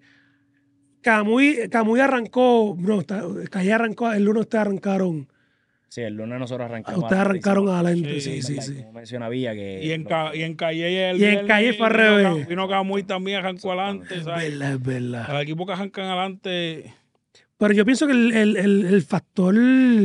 Camuy arrancó. No, Calle arrancó. El lunes ustedes arrancaron. Sí, el lunes nosotros arrancamos. Ustedes arrancaron adelante. Sí. Como menciona Villa, que. Y en Calle. Y en Calle fue al revés. Vino Camuy también, arrancó adelante. Es verdad. El equipo que arrancan adelante. Pero yo pienso que el factor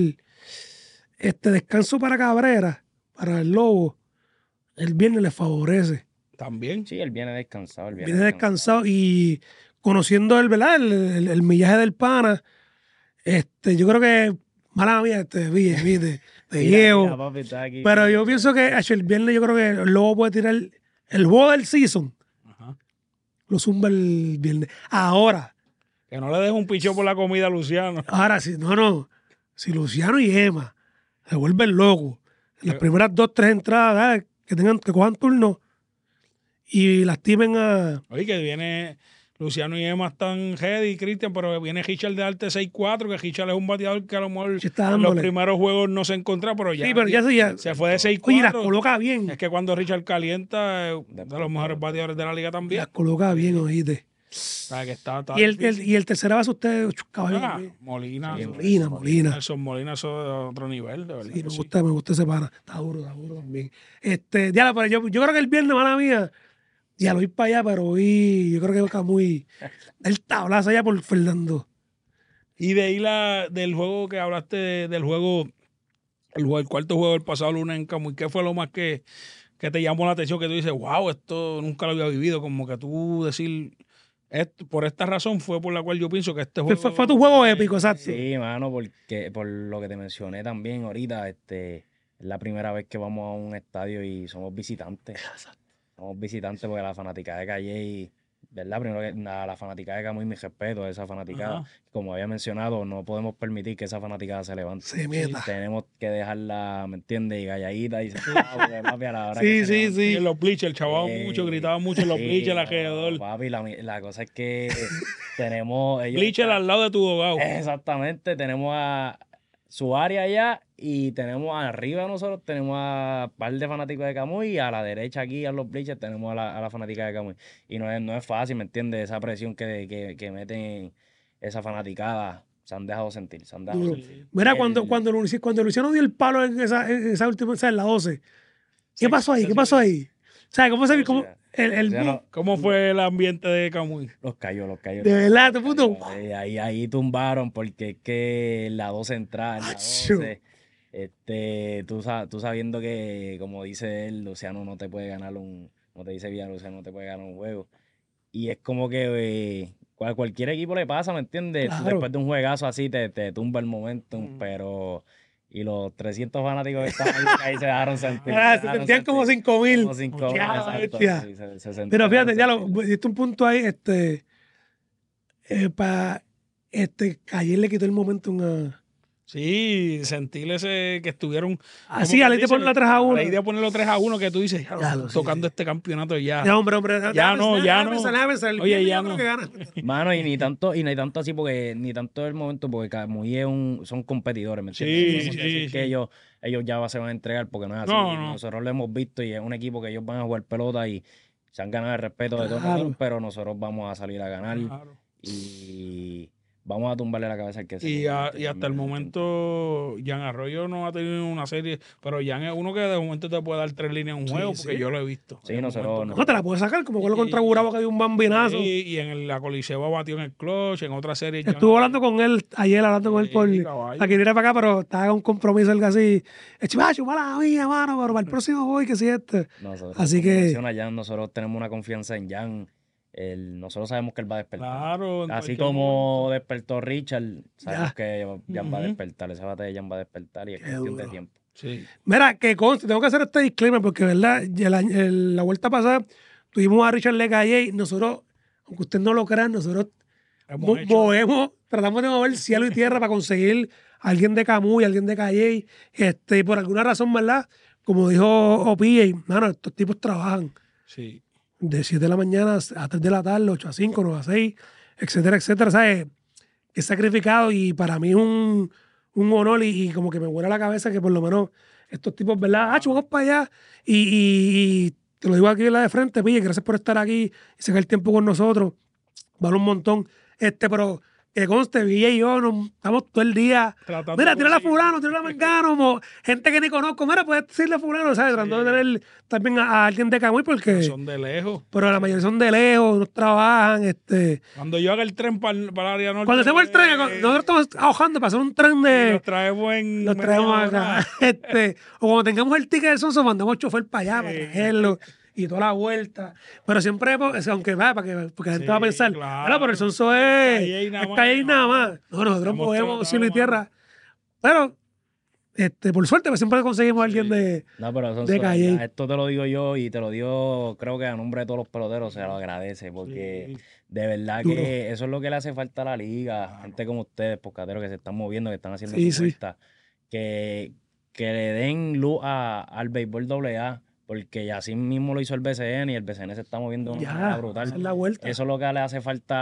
descanso para Cabrera, para el Lobo, el viernes le favorece. También. Sí, él viene descansado. Viene descansado y conociendo ¿verdad? El millaje del pana, yo creo que, mala mía, te llevo. Pero yo pienso que el viernes yo creo que el Lobo puede tirar el juego del season. Ajá. Lo zumba el viernes. Ahora. Que no le deje un pichón por la comida a Luciano. Ahora, si Luciano y Emma se vuelven locos en las primeras 2 o 3 entradas, que cojan turno y lastimen a... Oye, que viene Luciano y Emma están ready, Cristian, pero viene Richard de arte 6-4, que Richard es un bateador que a lo mejor en los primeros juegos no se encontraba, pero ya, se fue de 6-4. Oye, las coloca bien. Es que cuando Richard calienta, de los mejores bateadores de la liga también. Las coloca bien, oíste. O sea, que está y el tercera base usted, caballo. Molina. Nelson Molina, eso de otro nivel, de verdad. Sí, me gusta ese pana. Está duro también. Pero yo creo que el viernes, mala mía, ya lo voy para allá, pero hoy yo creo que va muy el tablazo allá por Fernando. Y de ahí del juego que hablaste, del juego, el cuarto juego del pasado lunes en Camuy, ¿qué fue lo más que te llamó la atención? Que tú dices, wow, esto nunca lo había vivido, como que tú decir... por esta razón fue por la cual yo pienso que este juego... Fue tu juego épico, exacto. Sí, mano, porque por lo que te mencioné también ahorita, es la primera vez que vamos a un estadio y somos visitantes. Somos visitantes porque la fanática de Calle, ¿verdad? Primero que nada, la fanática de Camuy, mi respeto a esa fanaticada. Como había mencionado, no podemos permitir que esa fanática se levante. Se meta. Tenemos que dejarla, ¿me entiendes? Y calladita y Sí. Y en los bleachers, el chaval mucho, gritaba mucho en los bleachers alrededor. Papi, la cosa es que tenemos... Bleacher al lado de tu dogado. Exactamente, tenemos a su área allá y tenemos arriba nosotros, tenemos a un par de fanáticos de Camuy y a la derecha aquí, a los bleachers, tenemos a la fanática de Camuy. Y no es fácil, ¿me entiendes? Esa presión que meten esa fanaticada. Se han dejado sentir. Mira, cuando Luciano dio el palo en esa última, en la 12, ¿qué pasó ahí? ¿Sabes cómo se vio? ¿Cómo fue el ambiente de Camuy? Los cayó. De verdad, tu puto. Ahí tumbaron porque es que la 12 entrada, en la 12, tú sabiendo que, como dice él, Luciano no te puede ganar como te dice bien, Luciano no te puede ganar un juego. Y es como que cualquier equipo le pasa, ¿me entiendes? Claro. Después de un juegazo así te tumba el momentum, pero... Y los 300 fanáticos que estaban ahí se dejaron sentir. Se sentían como 5,000. Como 5,000, exacto. Sí, pero fíjate, ya diste un punto ahí, para Calle le quitó el momentum a... Sí, sentir ese que estuvieron... Así, a la idea de ponerlo 3-1. La idea de ponerlo 3-1, que tú dices, tocando este campeonato ya. Ya, hombre. Ya no. Oye, ya no. Mano, y no hay tanto así, porque ni tanto el momento, porque Camuy son competidores, ¿me entiendes? Sí. Decir que ellos ya se van a entregar, porque no es así. No. Nosotros lo hemos visto y es un equipo que ellos van a jugar pelota y se han ganado el respeto de todos nosotros, pero nosotros vamos a salir a ganar. Claro. Y vamos a tumbarle la cabeza al que se Y hasta el momento, Jan Arroyo no ha tenido una serie, pero Jan es uno que de momento te puede dar 3 líneas en un juego, porque yo lo he visto. Sí, nosotros. No te la puedes sacar, como con lo contra Gurabo que hay un bambinazo. Y en la Coliseo batió en el clutch, en otra serie. Estuve hablando con él ayer, hablando con él por caballo. aquí viene para acá, pero estaba en un compromiso algo así. Chivacho, mala mía, mano, pero para el próximo voy, que si Nosotros, Así como que menciona Jan, nosotros tenemos una confianza en Jan. Nosotros sabemos que él va a despertar. Claro. Así como despertó Richard, sabemos Ya. que Jan va a despertar. Ese bate de Jan va a despertar y es cuestión de tiempo. Sí. mira, que conste, tengo que hacer este disclaimer porque, ¿verdad? Ya la vuelta pasada tuvimos a Richard Lecalle y nosotros, aunque usted no lo crean, nosotros tratamos de mover cielo y tierra para conseguir a alguien de Camuy, alguien de Calle. Y por alguna razón, ¿verdad? Como dijo OPJ, mano, estos tipos trabajan Sí. de 7 de la mañana a 3 de la tarde, 8 a 5, 9 a 6, etcétera, etcétera. ¿Sabes? Que sacrificado y para mí es un honor y como que me vuela la cabeza que por lo menos estos tipos, ¿verdad? Vamos para allá y te lo digo aquí en la de frente, pille, gracias por estar aquí y sacar el tiempo con nosotros. Vale un montón. Pero que conste, Villa y yo estamos todo el día. Tratando Mira, de tírale a conseguir. fulano, tírale a mengano, gente que ni conozco. Mira, puedes decirle a fulano, ¿sabes? Tratando de tener también a alguien de Camuy porque. Son de lejos. Pero la mayoría son de lejos, no trabajan. Cuando yo haga el tren para el área norte. Cuando hacemos el tren, nosotros estamos ahogando para hacer un tren de. Los traemos en. Los traemos media acá. hora. O cuando tengamos el ticket de Sonso, mandamos chofer para allá, para traerlo y toda la vuelta. Pero siempre, aunque va, porque la gente va a pensar, claro. pero el Sonso es Calle y nada más, calle y nada no. más. No, nosotros Hemos movemos tratado, cielo y mano. tierra. Pero, por suerte, pues siempre conseguimos a alguien de. No, pero De Calle. esto te lo digo yo y te lo digo, creo que a nombre de todos los peloteros se lo agradece porque de verdad Duro. que eso es lo que le hace falta a la liga. Gente como ustedes, poscateros que se están moviendo, que están haciendo Sí, su sí. vuelta, que le den luz al béisbol AA, porque así mismo lo hizo el BCN y el BCN se está moviendo de una manera Ya, brutal. hacer la vuelta. Eso es lo que le hace falta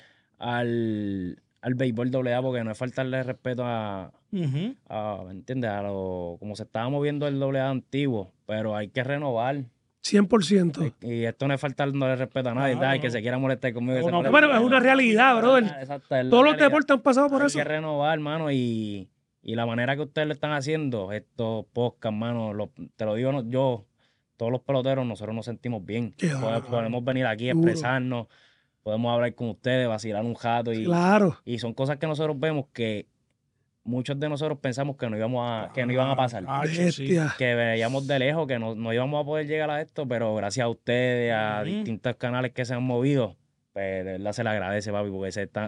al béisbol AA, porque no es faltarle respeto Ujú. ¿me entiendes? Como se estaba moviendo el AA antiguo, pero hay que renovar. 100%. Y esto no es faltarle respeto a nadie, Claro, el que se quiera molestar conmigo. que se No, moleste. Bueno, es una realidad, brother. Exacto, es la Todos los realidad. deportes han pasado por Hay eso. que renovar, mano, y la manera que ustedes lo están haciendo, estos podcasts, mano, te lo digo yo, todos los peloteros, nosotros nos sentimos bien. Qué bárbaro. Podemos venir aquí, Duro. expresarnos, podemos hablar con ustedes, vacilar un rato Claro. y son cosas que nosotros vemos que muchos de nosotros pensamos que no iban a pasar. Sí. Bestia. Que veíamos de lejos que no íbamos a poder llegar a esto, pero gracias a ustedes, a Ujú. distintos canales que se han movido, pues de verdad se le agradece, papi, porque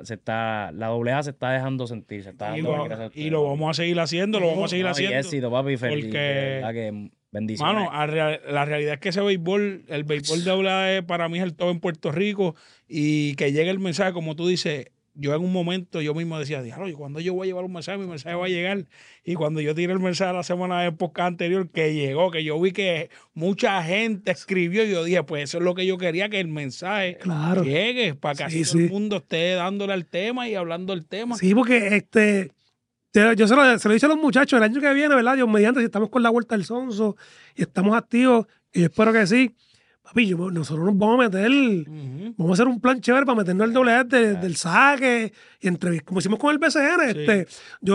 la AA se está dejando sentir, se está Y dando lo, gracias a y ustedes, lo papi. vamos a seguir haciendo, lo vamos a seguir No, y haciendo. éxito, papi, feliz. porque- De verdad que bendiciones. Mano, la realidad es que el béisbol de AA para mí es el todo en Puerto Rico y que llegue el mensaje, como tú dices, yo en un momento yo mismo decía, diablo, ¿y cuando yo voy a llevar un mensaje? Mi mensaje va a llegar. Y cuando yo tiré el mensaje la semana de podcast anterior, que llegó, que yo vi que mucha gente escribió y yo dije, pues eso es lo que yo quería, que el mensaje Claro. llegue para que así Sí, todo el sí. mundo esté dándole al tema y hablando del tema. Sí, porque yo se lo he dicho a los muchachos el año que viene, ¿verdad? Dios mediante, si estamos con la vuelta del Sonso y estamos activos, y yo espero que sí, papi, nosotros nos vamos a meter, Ujú. vamos a hacer un plan chévere para meternos al doble del saque y como hicimos con el BCN.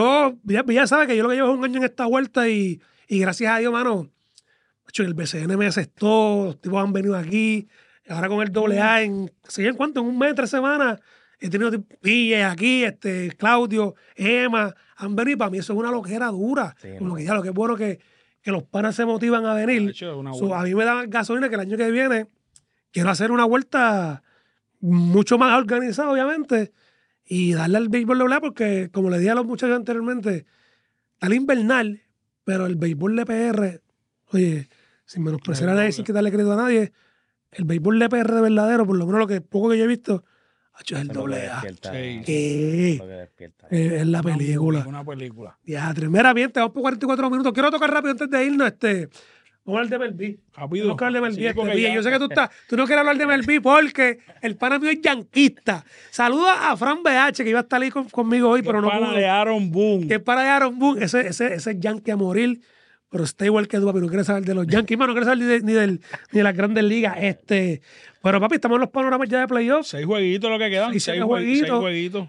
Ya sabe que yo lo que llevo es un año en esta vuelta y gracias a Dios, mano, macho, el BCN me aceptó, los tipos han venido aquí, ahora con el AA ¿en cuánto? En un mes, 3 semanas. He tenido Pille aquí, Claudio, Emma, han venido y para mí eso es una loquera dura. Sí, Como no. que ya lo que es bueno que los panas se motivan a venir. Hacho, una So, buena. a mí me da gasolina que el año que viene quiero hacer una vuelta mucho más organizada, obviamente, y darle al béisbol AA porque, como le dije a los muchachos anteriormente, está el invernal, pero el béisbol de PR, oye, sin menospreciar a nadie, sin quitarle crédito a nadie, el béisbol de PR de verdadero, por lo menos lo que poco que yo he visto, hacho, es el Eso es lo que AA. despierta, Sí. ¿Qué? lo que despierta. Es la película. Una película. Diatre, mira, bien, te vamos por 44 minutos. Quiero tocar rápido antes de irnos, vamos a hablar de MLB. Rápido. Vamos a hablar de Sí, MLB, porque Pilla. ya- Yo sé que tú no quieres hablar de MLB porque el pana mío es yanquista. Saluda a Fran BH, que iba a estar ahí conmigo hoy, pero no pana pudo. de Aaron Boone. Que es para de Aaron Boone, ese es yankee a morir. pero está igual que tú, papi, no quiere saber de los Yankees, no quiere saber ni de las grandes ligas. Pero papi, estamos en los panoramas ya de playoffs. 6 jueguitos lo que quedan. 6 jueguitos.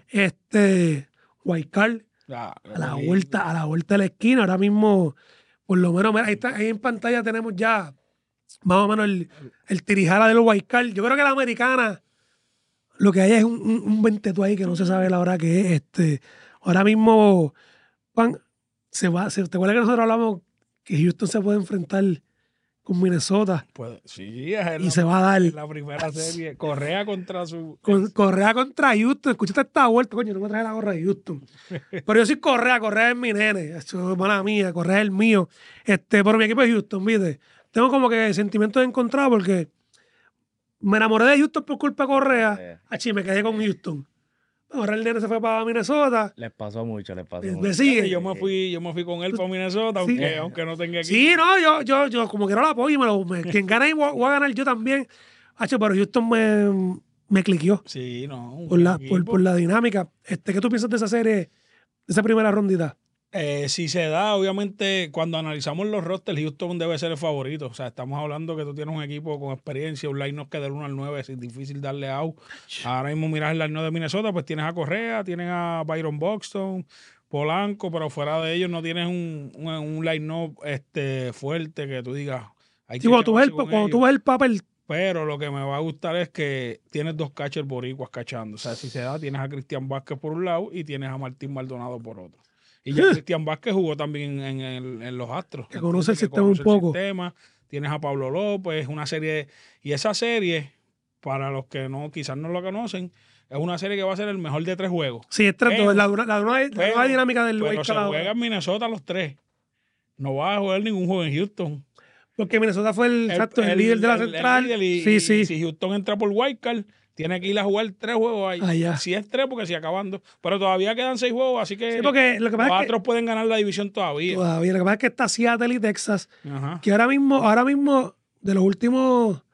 Wild Card, Ah, a la vuelta de la esquina. Ahora mismo, por lo menos, mira, ahí en pantalla tenemos ya más o menos el tirijala de los Wild Card. Yo creo que la americana, lo que hay es un venteto ahí que no se sabe la hora que es. Ahora mismo, Juan, ¿te acuerdas que nosotros hablamos que Houston se puede enfrentar con Minnesota? Pues, sí, Y se va a dar. En la primera serie. Correa contra su... Correa contra Houston. Escuchaste esta vuelta, coño, no me traje la gorra de Houston. Pero yo soy Correa es mi nene. Eso es mala mía, Correa es el mío. Pero mi equipo es Houston, ¿viste? Tengo como que sentimientos encontrados porque me enamoré de Houston por culpa de Correa. Me quedé con Houston. Ahora el nene se fue para Minnesota. Les pasó mucho. Me sigue. Yo me fui con él para Minnesota, Sí. aunque no tenga equipo. Sí, no, yo como quiero lo apoyo y quien gane ahí voy a ganar yo también. Pero Houston me cliqueó Sí, no. por la dinámica. ¿Qué tú piensas de esa serie, de esa primera rondita? Si se da, obviamente, cuando analizamos los rosters, Houston debe ser el favorito. O sea, estamos hablando que tú tienes un equipo con experiencia, un line-up que del 1 al 9 es difícil darle out. Ahora mismo miras el line-up de Minnesota, pues tienes a Correa, tienes a Byron Buxton, Polanco, pero fuera de ellos no tienes un line-up fuerte que tú digas. Cuando tú ves el papel. Pero lo que me va a gustar es que tienes 2 catchers boricuas cachando. O sea, si se da, tienes a Cristian Vázquez por un lado y tienes a Martín Maldonado por otro. Y ya Cristian Vázquez jugó también en los Astros. Que conoce el sistema un poco. Tienes a Pablo López, una serie. Y esa serie, para los que quizás no lo conocen, es una serie que va a ser el mejor de 3 juegos. Sí, es la nueva dinámica del Pero se juega en Minnesota los 3. No va a jugar ningún juego en Houston. Porque Minnesota fue el líder de la central. Sí. Si Houston entra por wildcard, tiene que ir a jugar 3 juegos ahí. Allá. Si es 3, porque si acabando. Pero todavía quedan 6 juegos, así que, porque lo que pasa los Astros pueden ganar la división todavía. Lo que pasa es que está Seattle y Texas, Ajá. que ahora mismo, de los últimos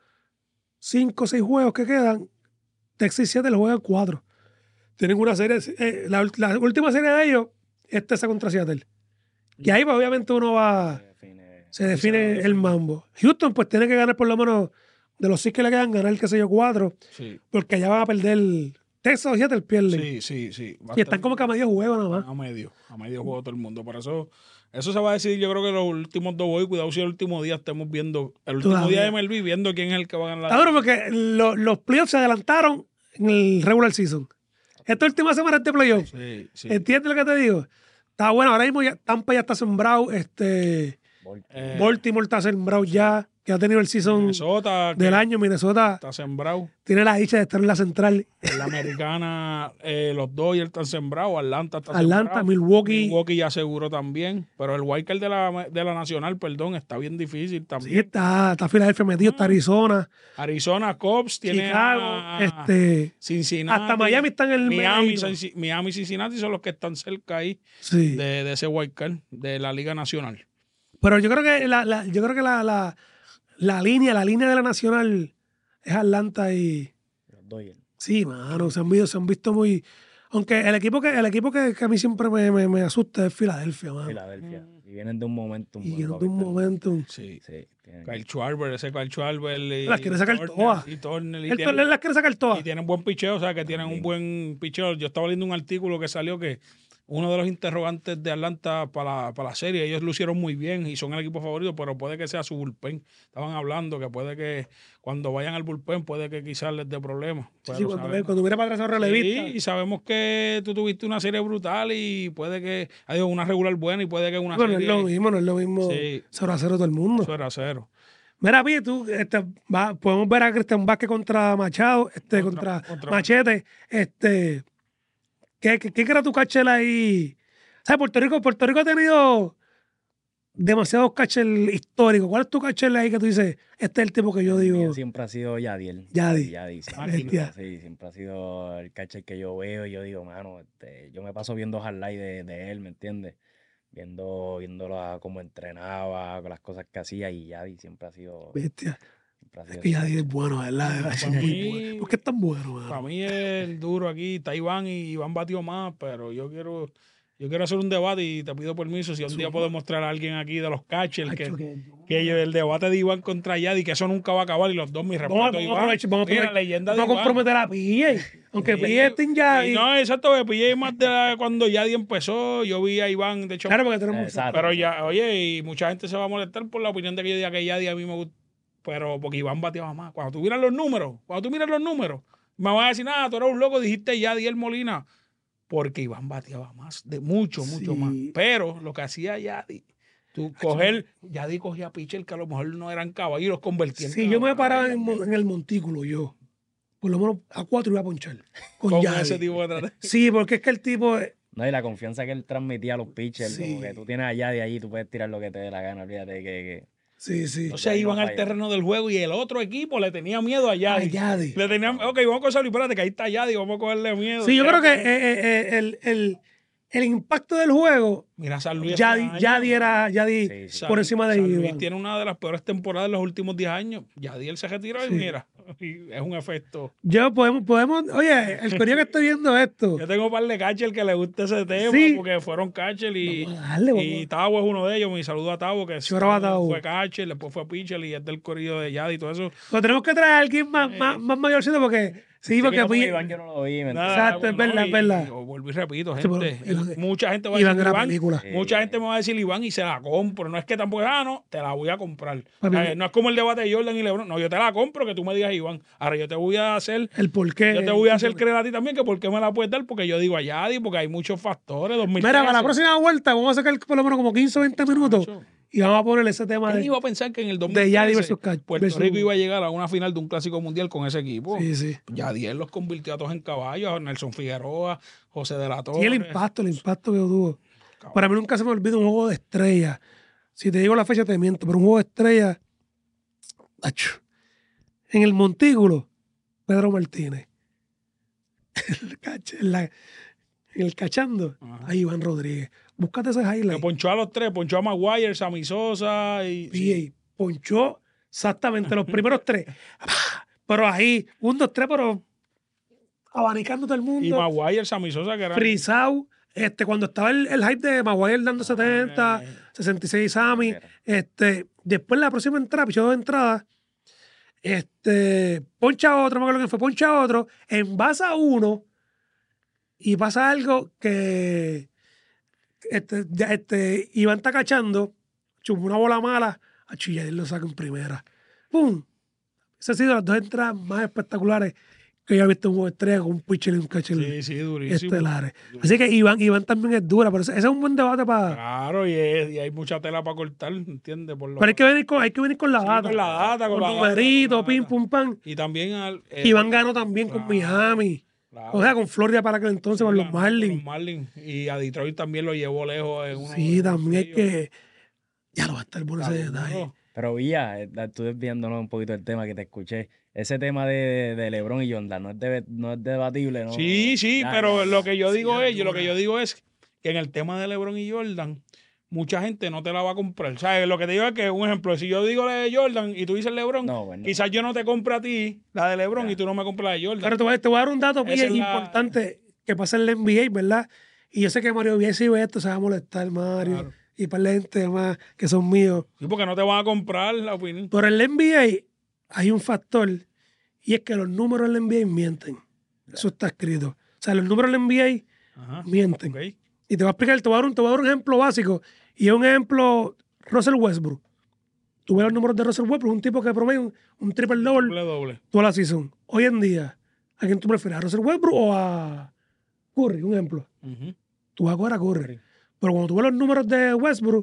5 o 6 juegos que quedan, Texas y Seattle juegan 4. Tienen una serie, la última serie de ellos es Texas contra Seattle. Que ahí pues, obviamente uno va... Se define el mambo. Houston pues tiene que ganar por lo menos de los 6 que le quedan, ganar, qué sé yo, 4. Sí. Porque allá van a perder Texas o Seattle pierden. Sí. Y están como que a medio juego nada más. A medio juego todo el mundo. Por eso se va a decidir, yo creo que los últimos 2 juegos, cuidado si el último día estemos viendo, el último día de MLB, viendo quién es el que va a ganar. Está duro porque los playoffs se adelantaron en el regular season. Esta última semana es de playoffs. Sí. ¿Entiendes lo que te digo? Está bueno, ahora mismo Tampa ya está sembrado, Baltimore está sembrado ya, que ha tenido el season Minnesota, del año. Minnesota está sembrado. Tiene la dicha de estar en la central. En la americana, los Dodgers están sembrados. Atlanta está sembrado. Milwaukee ya aseguró también. Pero el wildcard de la nacional, está bien difícil también. Sí, está Filadelfia metido, está Arizona. Arizona, Cubs, tiene Chicago, Cincinnati. Hasta Miami está en el Miami y Cincinnati son los que están cerca ahí de ese wildcard de la Liga Nacional. Pero yo creo que la línea de la nacional es Atlanta y Los Dodgers. Sí, mano, se han visto muy. Aunque el equipo que a mí siempre me asusta es Filadelfia, mano. Filadelfia. Y vienen de un momentum. Sí. Kyle Schwarber, Las quiere sacar todas. Y Turner. Las quiere sacar todas. Y tienen buen picheo, o sea, que tienen un buen picheo. Yo estaba leyendo un artículo que salió que uno de los interrogantes de Atlanta para la serie, ellos lucieron muy bien y son el equipo favorito, pero puede que sea su bullpen. Estaban hablando que puede que cuando vayan al bullpen puede que quizás les dé problemas. Sí, cuando mira para atrás a relevista. Sí, y sabemos que tú tuviste una serie brutal y puede que haya una regular buena y puede que una serie... No es lo mismo 0-0 todo el mundo. 0-0. Mira, Pi, tú, podemos ver a Cristian Vázquez contra Machado, contra Machete, ¿Qué era tu catcher ahí? ¿Sabes? Puerto Rico ha tenido demasiados catchers históricos. ¿Cuál es tu catcher ahí que tú dices, este es el tipo que yo digo? Siempre ha sido Yadiel. Yadi. Sí, siempre ha sido el catcher que yo veo y yo digo, mano, yo me paso viendo highlights de él, ¿me entiendes? Viéndolo cómo entrenaba, con las cosas que hacía y Yadi siempre ha sido... Bestia. Es que Yadi es bueno, ¿verdad? Es muy bueno. ¿Por qué es tan bueno, man? Para mí es el duro aquí. Está Iván y Iván batió más, pero yo quiero Yo quiero hacer un debate y te pido permiso si un día puedo mostrar a alguien aquí de los catchers Hacho, el debate de Iván contra Yadi, que eso nunca va a acabar y los dos, mi respeto, Vamos a Iván. aprovechar, Mira, leyenda de vamos a Iván. comprometer a PJ. Aunque Sí. PJ esté en Yadi. No, exacto, me pillé más cuando Yadi empezó, yo vi a Iván, de hecho, Claro, porque tenemos... Exacto. pero ya, oye, y mucha gente se va a molestar por la opinión de que yo diga que Yadi a mí me gusta, pero porque Iván bateaba más. Cuando tú miras los números, me vas a decir, nada, tú eres un loco, dijiste Yadiel Molina, porque Iván bateaba más, de mucho más. Pero lo que hacía Yadi, Yadi cogía pitcher que a lo mejor no eran caballos y los convertía en Sí, yo me caballos. paraba en el montículo, yo. Por lo menos a 4 iba a ponchar. Con Con Yadi. ese tipo de estrategia. Sí, porque es que el tipo... No, y la confianza que él transmitía a los pitchers, Sí. como que tú tienes allá de allí, tú puedes tirar lo que te dé la gana, olvídate que Sí, sí. O sea, Yadi no iban al falla. terreno del juego y el otro equipo le tenía miedo a A Yadi. Yadi. Le tenían, ok, vamos a cogerlo, espérate, que ahí está Yadi, vamos a cogerle miedo. Sí, yo Era creo que el impacto del juego, Mira, San Luis. este año. Yadi era Sí, sí. por encima de San Luis Iván. tiene una de las peores temporadas de los últimos 10 años. Yadi él se retiró y Sí. mira, y es un efecto. Oye, el corillo que estoy viendo esto. Yo tengo un par de catchers que le gusta ese tema Sí. porque fueron catchers y, Vamos a darle, vamos y Tavo es uno de ellos. Mi saludo a Tavo, que Chorro a Tavo. fue catcher, después fue pitcher y es del corrido de Yadi y todo eso. Pero tenemos que traer a alguien más mayorcito porque... Sí, porque... como Iván yo no lo vi, ¿me entiendes? Exacto, es verdad, es verdad. Yo vuelvo y repito, Sí, pero- gente. Mucha gente va a Iván decir era Iván. película. Mucha gente me va a decir Iván y se la compro. No es que tampoco, no, te la voy a comprar. Papi, No es como el debate de Jordan y LeBron. No, yo te la compro que tú me digas Iván. Ahora yo te voy a hacer... El por qué. Yo te voy a hacer creer a ti también que por qué me la puedes dar, porque yo digo a Yadi, porque hay muchos factores. 2013. Mira, para la próxima vuelta vamos a sacar por lo menos como 15 o 20 minutos Macho. y vamos a ponerle ese tema ¿Quién de... iba a pensar que en el de Yadi 2013 versus Catch- Puerto versus- Rico iba a llegar a una final de un clásico mundial con ese equipo? Sí, sí. Yadi él los convirtió a todos en caballos, a Nelson Figueroa, José de la Torre. Y el impacto que tuvo. Para mí nunca se me olvida un juego de estrella. Si te digo la fecha te miento, pero un juego de estrella... Acho. En el Montículo, Pedro Martínez. En el cachando, Ajá. ahí Iván Rodríguez. Búscate ese Que highlight. ponchó a los tres, ponchó a Maguire, Sammy Sosa y... PA ponchó exactamente los primeros 3. Pero ahí, 1, 2, 3, pero abanicando todo el Y mundo. Maguire, Sammy Sosa, que era... Frisao, cuando estaba el hype de Maguire dando 70, 66 Sammy, después la próxima entrada, pichó 2 entradas, poncha otro, me acuerdo que fue, poncha otro, envasa uno, y pasa algo que Iván está cachando, chupó una bola mala, a Chilladil lo saca en primera. ¡Pum! Esas han sido las 2 entradas más espectaculares que yo he visto en un juego de estrella con un pitcher y un catcher Sí, durísimo. estelares. Así que Iván también es dura, pero ese es un buen debate para... Claro, y hay mucha tela para cortar, ¿entiendes? Por lo Pero hay que venir con la Sí, data. con la data, con Con la data, numeritos, con la pim, data. pum, pam. Y también... Iván ganó también con Miami. Claro. O sea, con Florida para aquel entonces, con los Con Marlins. los Marlins. Y a Detroit también lo llevó lejos. En uno Sí, de los también es playoffs. que... Ya lo va a estar bueno ese Está detalle. duro. Pero Villa, tú desviándonos un poquito del tema que te escuché, ese tema de LeBron y Jordan no es debatible, ¿no? Sí, Ya, pero ya. lo que yo digo Sí, es, lo que dura. yo digo es que en el tema de LeBron y Jordan, mucha gente no te la va a comprar. ¿Sabes? Lo que te digo es que, un ejemplo, si yo digo la de Jordan y tú dices LeBron, No, bueno. quizás yo no te compre a ti la de LeBron Ya. y tú no me compras la de Jordan. Pero te voy a dar un dato Esa es la- importante que pasa en la NBA, ¿verdad? Y yo sé que Mario Biel si ve esto se va a molestar, Mario. Claro. Y para la gente más que son míos. Sí, porque no te van a comprar la opinión. Pero en la NBA hay un factor y es que los números en la NBA mienten. Eso está escrito. O sea, los números en la NBA Ajá. mienten. Ok. Y te voy a explicar, te voy a dar un ejemplo básico. Y es un ejemplo, Russell Westbrook. Tú ves los números de Russell Westbrook, un tipo que promedia un triple double Doble. toda la season. Hoy en día, ¿a quién tú prefieres? ¿A Russell Westbrook o a Curry? Un ejemplo. Ujú. Tú vas a coger a Curry. Pero cuando tú ves los números de Westbrook,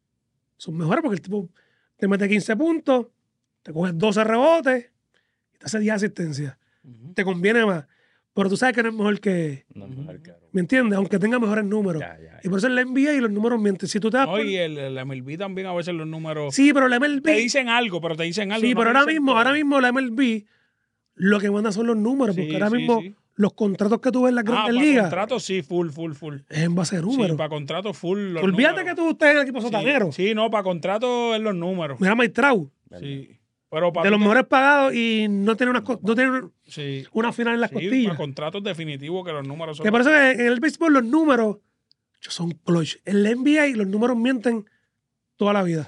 son mejores porque el tipo te mete 15 puntos, te coge 12 rebotes y te hace 10 asistencias. Ujú. Te conviene más. Pero tú sabes que no es mejor que... No, no, claro. ¿Me entiendes? Aunque tenga mejores números. Ya. Y por eso en la NBA y los números mienten. Si tú te das No, por- y el MLB también a veces los números Sí, pero la MLB... te dicen algo, pero te dicen algo. Sí, no pero te ahora dicen mismo todo. la MLB lo que manda son los números. Sí, Porque ahora sí, mismo sí. los contratos que tú ves en las grandes para ligas contratos sí, full. es en base de Sí, números. para contratos full. los Olvídate números. que tú estés en el equipo Sí, sotanero. Sí, no, para contratos es los números. Mira Maitrao, Sí. Pero para de los mejores pagados y no tiene sí. una final en las Sí, costillas. para contratos definitivos que los números son. Que por eso que en el béisbol los números son clutch. En la NBA los números mienten toda la vida.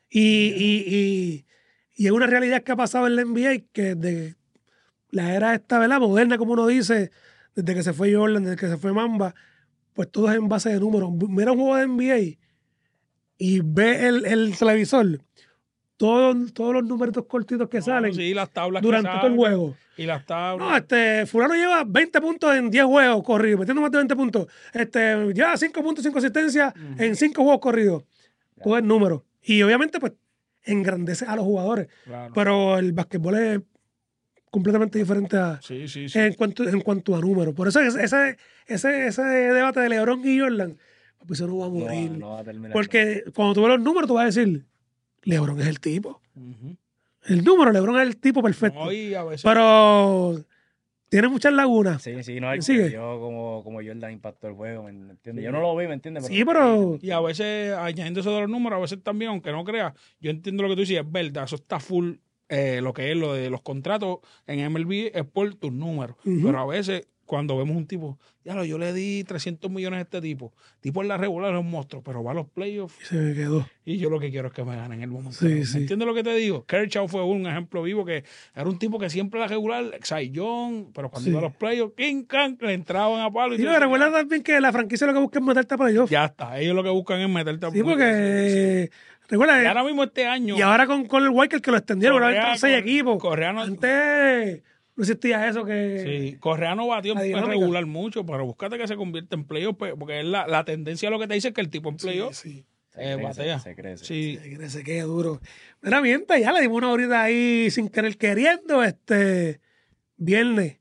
Y es una realidad que ha pasado en la NBA que de la era esta, ¿verdad? Moderna, como uno dice, desde que se fue Jordan, desde que se fue Mamba, pues todo es en base de números. Mira un juego de NBA y ve el televisor, todos los numeritos cortitos que salen Sí, las tablas durante que todo el salen, juego. Y las tablas. No, fulano lleva 20 puntos en 10 juegos corridos, metiendo más de 20 puntos. Lleva 5 puntos, 5 asistencias en 5 juegos corridos. Todo es número. Y obviamente, pues, engrandece a los jugadores. Claro. Pero el basquetbol es completamente diferente Sí. en cuanto a números. Por eso ese debate de LeBron y Jordan, pues eso no va a morir. No va a terminar. Porque cuando tú ves los números, tú vas a decir, LeBron es el tipo. Ujú. El número, LeBron es el tipo perfecto. No, y a veces- Pero tiene muchas lagunas. Sí, no, ¿Me el sigue? que yo como Jordan impactó el juego, ¿me entiendes? Yo no lo vi, ¿me entiendes? Sí, pero Y a veces, añadiendo eso de los números, a veces también, aunque no creas, yo entiendo lo que tú dices, es verdad, eso está full, lo que es lo de los contratos en MLB es por tus números. Ujú. Pero a veces, cuando vemos un tipo, diablo, yo le di 300 millones a este tipo en la regular es un monstruo, pero va a los playoffs se me quedó. y yo lo que quiero es que me ganen el momento. Sí, ¿Me sí. entiendes lo que te digo? Kershaw fue un ejemplo vivo que era un tipo que siempre la regular, Cy Young, pero cuando Sí. iba a los playoffs, King Kong, le entraban a palo. Y tú no, decías, recuerda también que la franquicia lo que busca es meterte a playoff. ya está, ellos lo que buscan es meterte a Sí, porque recuerda Y ahora mismo este año. y ahora con el Walker que lo extendieron, ahora Correa, entran 6 equipos. Correa no- Antes no existía eso que Sí, Correa no batió la en dinámica. regular mucho, pero búscate que se convierta en playoff, pues, porque es la tendencia lo que te dice es que el tipo en playoff sí. batea. Se crece. Sí, Se queda duro. Mira, mienta, ya le dimos una horita ahí sin querer queriendo. Viernes,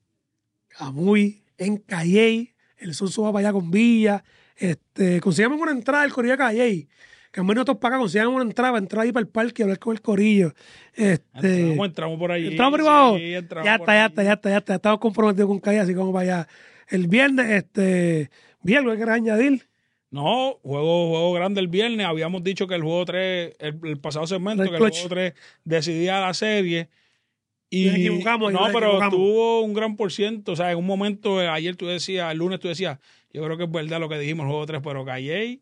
Camuy, en Calley, el Sonso va para allá con Villa. Consigamos una entrada del Corillo de Calley. Que al menos nosotros para acá consigamos una entrada para entrar ahí para el parque y hablar con el Corillo. entramos por ahí. ¿Entramos privado? Sí, entramos Ya por está, ahí. Estamos comprometidos con Calley, así como para allá. El viernes, bien, lo que quieras añadir. No, juego grande el viernes. Habíamos dicho que el juego 3, el pasado segmento, Del que clutch. el juego 3 decidía la serie. Y Nos equivocamos, no, nos pero equivocamos. tuvo un gran por ciento. O sea, en un momento, ayer tú decías, el lunes tú decías, yo creo que es verdad lo que dijimos, el juego 3, pero Calley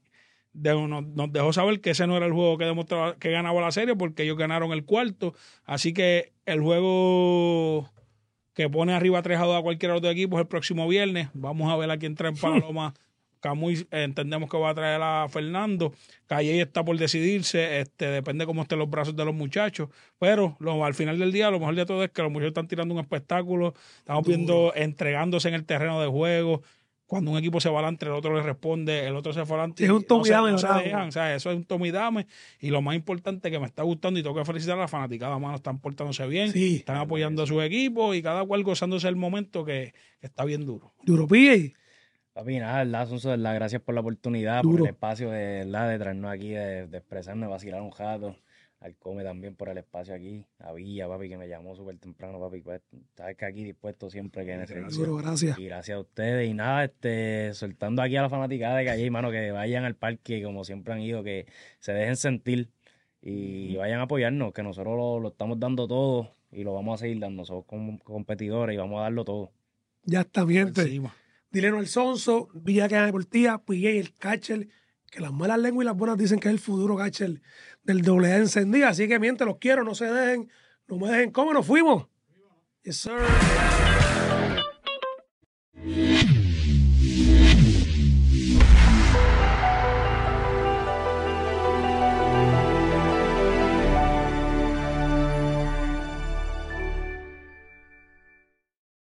nos dejó saber que ese no era el juego que demostraba que ganaba la serie, porque ellos ganaron el cuarto. Así que el juego que pone arriba 3-2 a cualquier otro equipo es el próximo viernes. Vamos a ver a quién trae en Panaloma. Camuy entendemos que va a traer a Fernando. Calley está por decidirse. Depende cómo estén los brazos de los muchachos. Pero al final del día, lo mejor de todo es que los muchachos están tirando un espectáculo. Estamos viendo entregándose en el terreno de juego. Cuando un equipo se va adelante, el otro le responde, el otro se fue adelante. Es un tome y dame, no se bravo. dejan. O sea, eso es un tome y dame. Y lo más importante que me está gustando, y tengo que felicitar a la fanaticada, mano, están portándose bien, Sí. están apoyando a su equipo y cada cual gozándose el momento que está bien duro. Duro Pille. Papi, nada, verdad, Sonso, de verdad, gracias por la oportunidad, Duro. por el espacio de traernos aquí, de expresarnos, de vacilar un rato. Al Come también por el espacio aquí. A Villa, papi, que me llamó súper temprano, papi. Pues, sabes que aquí dispuesto siempre que necesito. Duro, gracias. Y gracias a ustedes. Y nada, soltando aquí a la fanaticada de Calle, mano, que vayan al parque, como siempre han ido, que se dejen sentir y vayan a apoyarnos, que nosotros lo estamos dando todo y lo vamos a seguir dando. Somos competidores y vamos a darlo todo. Ya está, miente. Encima. Dileno el Sonso, Villa Queda Deportiva, Pille el catcher, que las malas lenguas y las buenas dicen que es el futuro catcher del AA encendido. Así que miente, los quiero, no se dejen, no me dejen. ¿Cómo nos fuimos? Yes, sir.